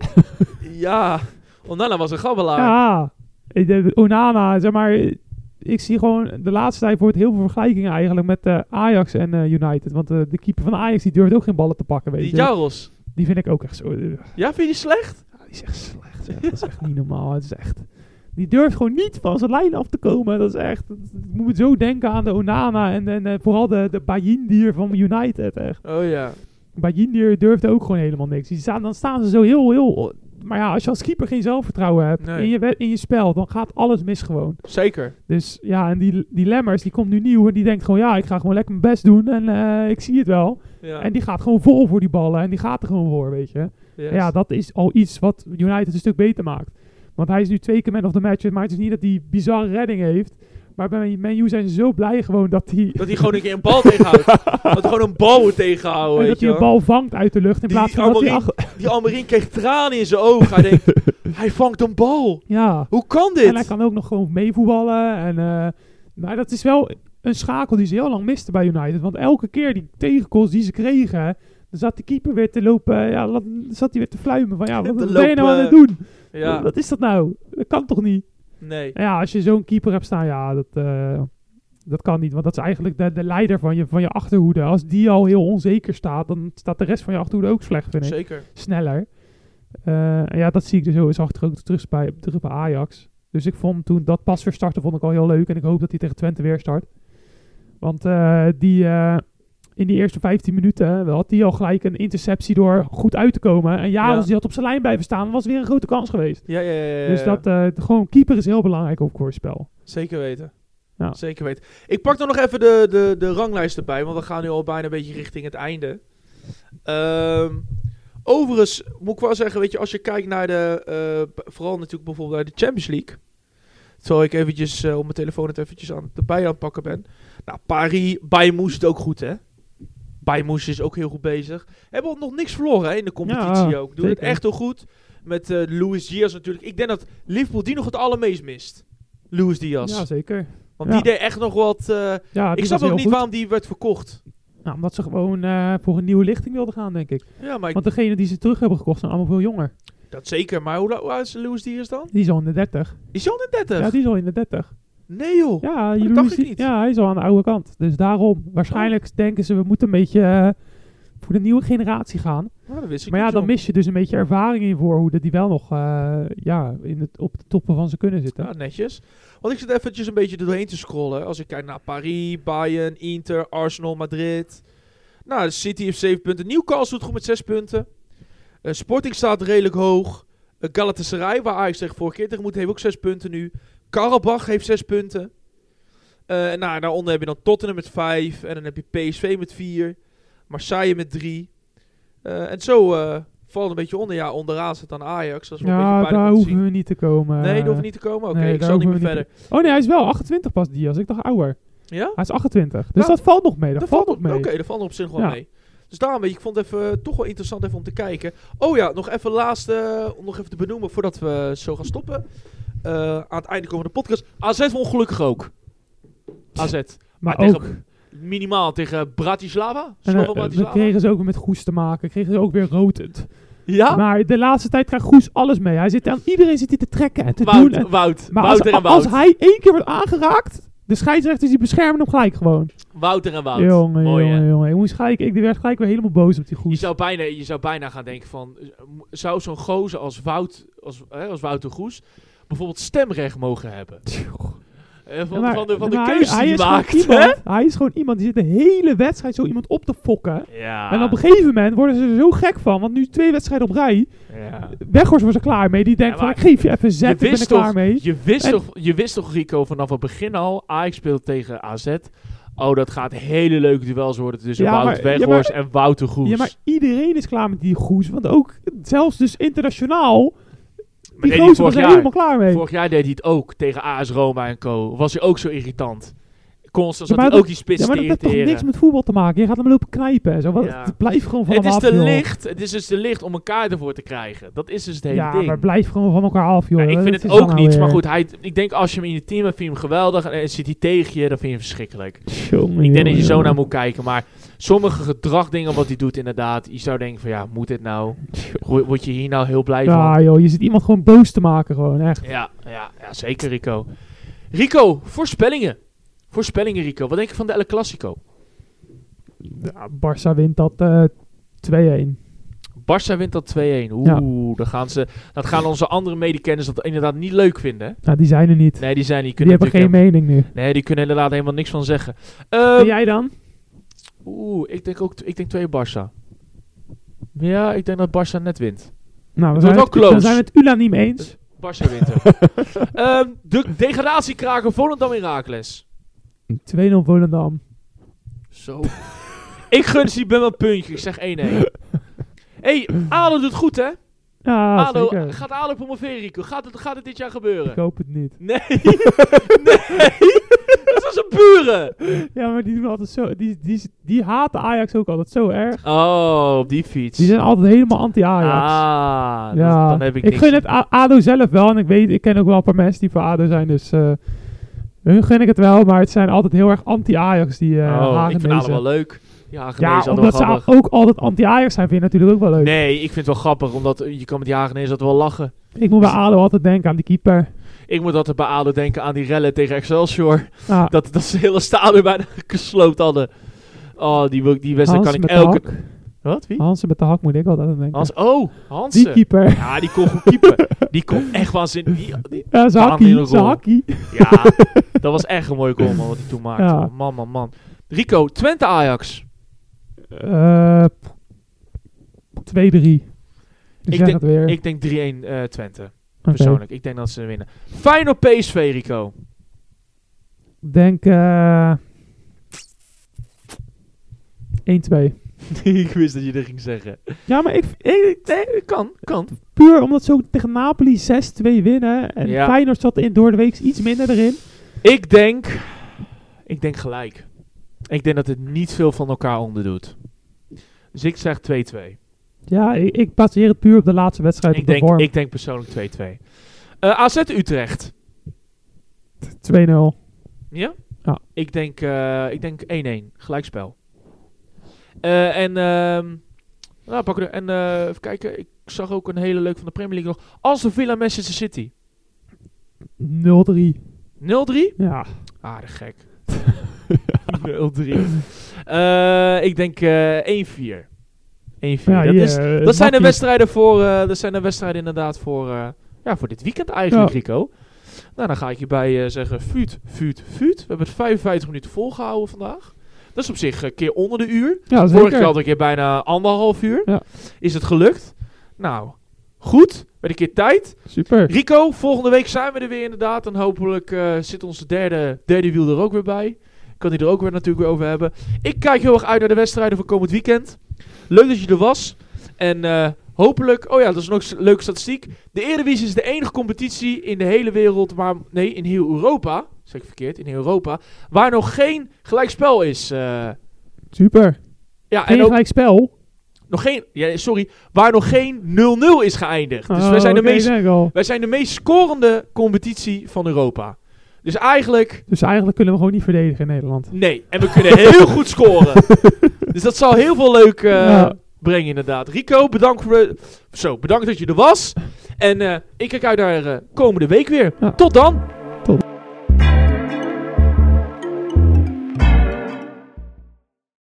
ja. Onana was een gabbelaar. Ja, ik denk, Onana, zeg maar, ik zie gewoon de laatste tijd wordt heel veel vergelijkingen eigenlijk met uh, Ajax en uh, United. Want uh, de keeper van Ajax die durft ook geen ballen te pakken, weet Die je. Jaros. Die vind ik ook echt zo. Uh, Ja, vind je die slecht? ja, die is echt slecht. Zeg. Dat is echt niet normaal. Het is echt. Die durft gewoon niet van zijn lijn af te komen. Dat is echt. Dat, ik moet zo denken aan de Onana en, en uh, vooral de, de Bayindir van United. Echt. Oh ja. Bayindir durft ook gewoon helemaal niks. Die staan, dan staan ze zo heel, heel. Maar ja, als je als keeper geen zelfvertrouwen hebt Nee. in, je, we- in je spel, dan gaat alles mis gewoon. Zeker. Dus ja, en die, die Lemmers, die komt nu nieuw en die denkt gewoon, ja, ik ga gewoon lekker mijn best doen en uh, ik zie het wel. Ja. En die gaat gewoon vol voor die ballen en die gaat er gewoon voor, weet je. Yes. Ja, dat is al iets wat United een stuk beter maakt. Want hij is nu twee keer man of the match, maar het is niet dat hij bizarre redding heeft. Maar bij Man U zijn ze zo blij gewoon dat hij... Dat hij gewoon een keer een bal tegenhoudt. Dat hij gewoon een bal moet tegenhouden, en weet dat je hij een wel. bal vangt uit de lucht in Die plaats van dat hij... Almerin- ach- Die Almerin kreeg tranen in zijn ogen. Hij denkt, hij vangt een bal. ja, Hoe kan en hij dit? kan ook nog gewoon meevoetballen. En, uh, maar dat is wel een schakel die ze heel lang misten bij United. Want elke keer die tegengoals die ze kregen... Dan zat de keeper weer te lopen, ja, dan zat hij weer te fluimen. Van ja, wat, Te wat ben je nou lopen, aan het doen? Ja, Wat is dat nou? Dat kan toch niet? nee. Nou ja, als je zo'n keeper hebt staan, ja, dat, uh, dat kan niet. Want dat is eigenlijk de, de leider van je, van je achterhoede. Als die al heel onzeker staat, dan staat de rest van je achterhoede ook slecht, vind ik. Zeker. Sneller. Uh, en ja, dat zie ik dus heel eens achter ook terug bij, terug bij Ajax. Dus ik vond toen dat pas weer startte, vond ik al heel leuk. En ik hoop dat hij tegen Twente weer start. Want uh, die... Uh, in die eerste vijftien minuten uh, had hij al gelijk een interceptie door goed uit te komen. En Jaros Ja. die had op zijn lijn blijven staan, was weer een grote kans geweest. Ja, ja, ja, ja, ja. Dus dat, uh, gewoon keeper is heel belangrijk op koorspel. Zeker weten. Ja. Zeker weten. Ik pak dan nog even de, de, de ranglijst erbij, want we gaan nu al bijna een beetje richting het einde. Um, overigens moet ik wel zeggen, weet je, als je kijkt naar de, uh, vooral natuurlijk bijvoorbeeld naar de Champions League. Terwijl ik eventjes uh, op mijn telefoon het eventjes aan, erbij aan het pakken ben. Nou, Paris, Bayern moest het ook goed, hè? Bayern München is ook heel goed bezig. Hebben ook nog niks verloren hè, in de competitie Ja, ook. Doen het zeker. echt heel goed. Met uh, Luis Diaz natuurlijk. Ik denk dat Liverpool die nog het allermeest mist. Luis Diaz. Ja, zeker. Want Ja. die deed echt nog wat... Uh, Ja, ik die snap was ook heel niet goed. waarom die werd verkocht. Nou, omdat ze gewoon uh, voor een nieuwe lichting wilden gaan, denk ik. Ja, maar ik, Want degene die ze terug hebben gekocht zijn allemaal veel jonger. dat zeker. Maar hoe, hoe oud is Luis Diaz dan? Die is al in de dertig. Die is al in de dertig? Ja, die is al in de dertig. Nee joh. Ja, dat Luis dacht ik Di- niet. Ja, hij is al aan de oude kant. Dus daarom. Waarschijnlijk denken ze, we moeten een beetje uh, voor de nieuwe generatie gaan. Oh, dat wist ik Maar ja, niet, dan joh. mis je dus een beetje ervaring in voor hoe dat die wel nog uh, ja, in het, op de toppen van ze kunnen zitten. Ja, netjes. Want ik zit eventjes een beetje er doorheen te scrollen. Als ik kijk naar Paris, Bayern, Inter, Arsenal, Madrid. Nou, de City heeft zeven punten. Newcastle doet goed met zes punten. Uh, Sporting staat redelijk hoog. Uh, Galatasaray, waar Ajax tegen vorige keer tegen moet, heeft ook zes punten nu. Karabach heeft zes punten. Uh, en nou, daaronder heb je dan Tottenham met vijf. En dan heb je P S V met vier. Marseille met drie. Uh, en zo uh, valt een beetje onder. Ja, onderaan staat dan Ajax. Dat is wel een Ja, beetje pijnlijk daar om te hoeven zien. we niet te komen. Nee, daar hoeven we niet te komen? Oké, nee, ik daar zal niet meer hoeven we verder. niet te- Oh nee, hij is wel achtentwintig pas, Diaz. Ik dacht ouder. Ja? Hij is achtentwintig. Dus Nou, dat valt nog mee. Dat, Dat valt valt nog mee. Oké, okay, dat valt er op zich wel Ja. mee. Dus daarom, weet je, ik vond het even, uh, toch wel interessant even om te kijken. Oh ja, nog even laatste, uh, om nog even te benoemen voordat we zo gaan stoppen. Uh, aan het einde komen van de podcast. A Z won gelukkig ook. A Z. Maar, Maar tegen, ook, minimaal tegen Bratislava. en, Slovan uh, we Bratislava. kregen ze ook met Goes te maken. Kregen ze ook weer rood. Ja? Maar de laatste tijd krijgt Goes alles mee. Hij zit aan iedereen zit hij te trekken en te doen. Wout, En, Wout. maar Wouter als, en Wout. als hij één keer wordt aangeraakt, de scheidsrechters die beschermen hem gelijk gewoon. Wouter en Wout. Jongen, Mooi, hè? jongen, jongen. Ik, moest gelijk, ik werd gelijk weer helemaal boos op die Je Goes. zou, bijna, je zou bijna gaan denken van... uh, m- Zou zo'n gozer als, Wout, als, hè, als Wouter Goes bijvoorbeeld stemrecht mogen hebben? Eh, van, Ja, maar- van de, van de maar hij- keuze hij die is hij gewoon maakt. Hè? iemand- Hij is gewoon iemand die zit de hele wedstrijd zo iemand op te fokken. Ja. En op een gegeven moment worden ze er zo gek van. Want nu twee wedstrijden op rij. ja. Weghorst was er klaar mee. Die denkt Ja, van maar ik geef je even zet, Je ik ben er wist, klaar toch, mee. je, wist En- toch, je wist toch, Rico, vanaf het begin al, Ajax speelt tegen A Z. Oh, dat gaat hele leuke duels worden tussen Ja, Wout maar- Weghorst ja, en Wouter Goes. Ja, maar iedereen is klaar met die Goes. Want ook, zelfs dus internationaal, Maar die deed hij gozer was vorig er jaar. helemaal klaar mee. Vorig jaar deed hij het ook tegen A S Roma en co. Was hij ook zo irritant. Constant Ja, zat maar hij ook dat- die spits Ja, maar te dat heeft toch irriteren. niks met voetbal te maken. Je gaat hem lopen knijpen en zo. Wat, Ja. het blijft gewoon van Het hem is af, te joh. licht. Het is dus te licht om elkaar ervoor te krijgen. Dat is dus het hele Ja, ding. maar blijf gewoon van elkaar af, joh. Ja, ik Wat vind is het dat ook nou niet. weer? Maar goed, hij, ik denk als je hem in je team hebt, vind je hem geweldig. En, en zit hij tegen je, dan vind je hem verschrikkelijk. Jongen, Ik denk dat je jongen, zo naar jongen. moet kijken. Maar sommige gedragdingen wat hij doet inderdaad. Je zou denken van ja, moet dit nou? Wo- Word je hier nou heel blij van? Ja, joh. Je zit iemand gewoon boos te maken, gewoon. Echt. Ja, ja, ja, zeker Rico. Rico, voorspellingen. Voorspellingen Rico. Wat denk je van de El Clasico? Ja, Barça wint dat eh twee-een. Barça wint dat twee-een. Oeh, dan gaan ze, dat gaan onze andere medekenners dat inderdaad niet leuk vinden. Hè? Nou, die zijn er niet. Nee, die zijn die die kunnen hebben geen natuurlijk mening nu. helemaal- Nee, die kunnen inderdaad helemaal niks van zeggen. Ehm, En jij dan? Oeh, ik denk ook t- ik denk twee Barça. Ja, ik denk dat Barça net wint. Nou, wordt we zijn, wel het, close. dan zijn we het unaniem eens. Barça wint er. Ehm, de degradatiekraker Volendam Heracles. twee-nul Volendam. Zo. Ik gun ze bij mijn puntje. Ik zeg één-één. Hey, ADO doet goed, hè? Ja, ADO, zeker. gaat ADO promoveren, Rico? Gaat het, gaat het dit jaar gebeuren? Ik hoop het niet. Nee. Nee. Dat is een buren. Ja, maar die doen altijd zo. Die, die, die haten Ajax ook altijd zo erg. Oh, op die fiets. Die zijn altijd helemaal anti-Ajax. Ah, dat- ja. dan heb ik, ik niks. gun het A- ADO zelf wel. En ik weet, ik ken ook wel een paar mensen die voor ADO zijn. Dus eh hun gun ik het wel. Maar het zijn altijd heel erg anti-Ajax, die uh, Oh, ik vind ADO wel Hagenezen. leuk. Ja, Ja, omdat omdat ze ook altijd anti-Ajax zijn, vind je natuurlijk ook wel leuk. Nee, ik vind het wel grappig, omdat je kan met die Hagenezen altijd wel lachen. Ik moet bij ADO altijd denken aan die keeper. Ik moet altijd bij ADO denken aan die rellen tegen Excelsior. Ah, Dat, dat ze het hele stadion bijna gesloopt hadden. Oh, die, wil- die wedstrijd Hans kan ik met de elke... hak. Wat? Wie? Hansen met de hak moet ik altijd aan denken. Hans, oh, die Hansen. keeper. Ja, die kon goed keeper. Die kon echt waanzinnig. Die, die, Ja, zijn Baan in een hakkie. Zijn rol. hakkie. ja, dat was echt een mooie goal, man, wat hij toen maakte. Ja. Man, man, man. Rico, Twente Ajax. Eh, twee-drie. Ik Ik zeg denk- het weer. Ik denk drie-een eh, Twente. Oké. Persoonlijk. Ik denk dat ze winnen. Feyenoord P S V, Rico. Denk eh één-twee. Ik wist dat je dat ging zeggen. Ja, maar ik, ik, Nee, kan, kan. puur omdat ze ook tegen Napoli zes-twee winnen. En Ja. Feyenoord zat in door de week iets minder erin. Ik denk... Ik denk gelijk. Ik denk dat het niet veel van elkaar onderdoet. Dus ik zeg twee-twee. Ja, ik, ik baseer het puur op de laatste wedstrijd. Ik op de denk, vorm. ik denk persoonlijk twee-twee. Uh, A Z Utrecht. twee nul. Ja? Ja. Ik denk, uh, ik denk één-één. Gelijkspel. Uh, en, uh, nou, pakken we, en uh, even kijken. Ik zag ook een hele leuke van de Premier League nog. Aston Villa Manchester City. nul drie. nul drie? Ja. Ah, de gek. nul drie. Uh, ik denk uh, één-vier. één-vier. Ja, dat yeah, is, dat zijn de makkelijk. wedstrijden voor, uh, dat zijn de wedstrijden inderdaad voor, uh, ja, voor dit weekend eigenlijk, Ja. Rico. Nou, dan ga ik je bij uh, zeggen, vuut, vuut, vuut. We hebben het vijfenvijftig minuten volgehouden vandaag. Dat is op zich een keer onder de uur. Ja, Vorige zeker. keer had ik hier bijna anderhalf uur. Ja. Is het gelukt? Nou, goed. Met een keer tijd. Super. Rico, volgende week zijn we er weer inderdaad. En hopelijk uh, zit onze derde, derde wiel er ook weer bij. Kan die er ook weer natuurlijk weer over hebben. Ik kijk heel erg uit naar de wedstrijden van komend weekend. Leuk dat je er was. En uh, hopelijk... Oh ja, dat is nog een leuke statistiek. De Eredivisie is de enige competitie in de hele wereld... Maar, nee, in heel Europa... Zeg ik verkeerd, in heel Europa... Waar nog geen gelijkspel is. Uh, Super. ja, Geen en ook gelijk spel. nog geen... Ja, sorry. Waar nog geen nul nul is geëindigd. Dus Oh, wij zijn, de oké, meest, denk al. wij zijn de meest scorende competitie van Europa. Dus eigenlijk... Dus eigenlijk kunnen we gewoon niet verdedigen in Nederland. Nee, en we kunnen heel goed scoren. Dus dat zal heel veel leuk uh, Ja. brengen inderdaad. Rico, bedankt, voor, uh, zo, bedankt dat je er was. En uh, ik kijk uit naar uh, komende week weer. Ja. Tot dan!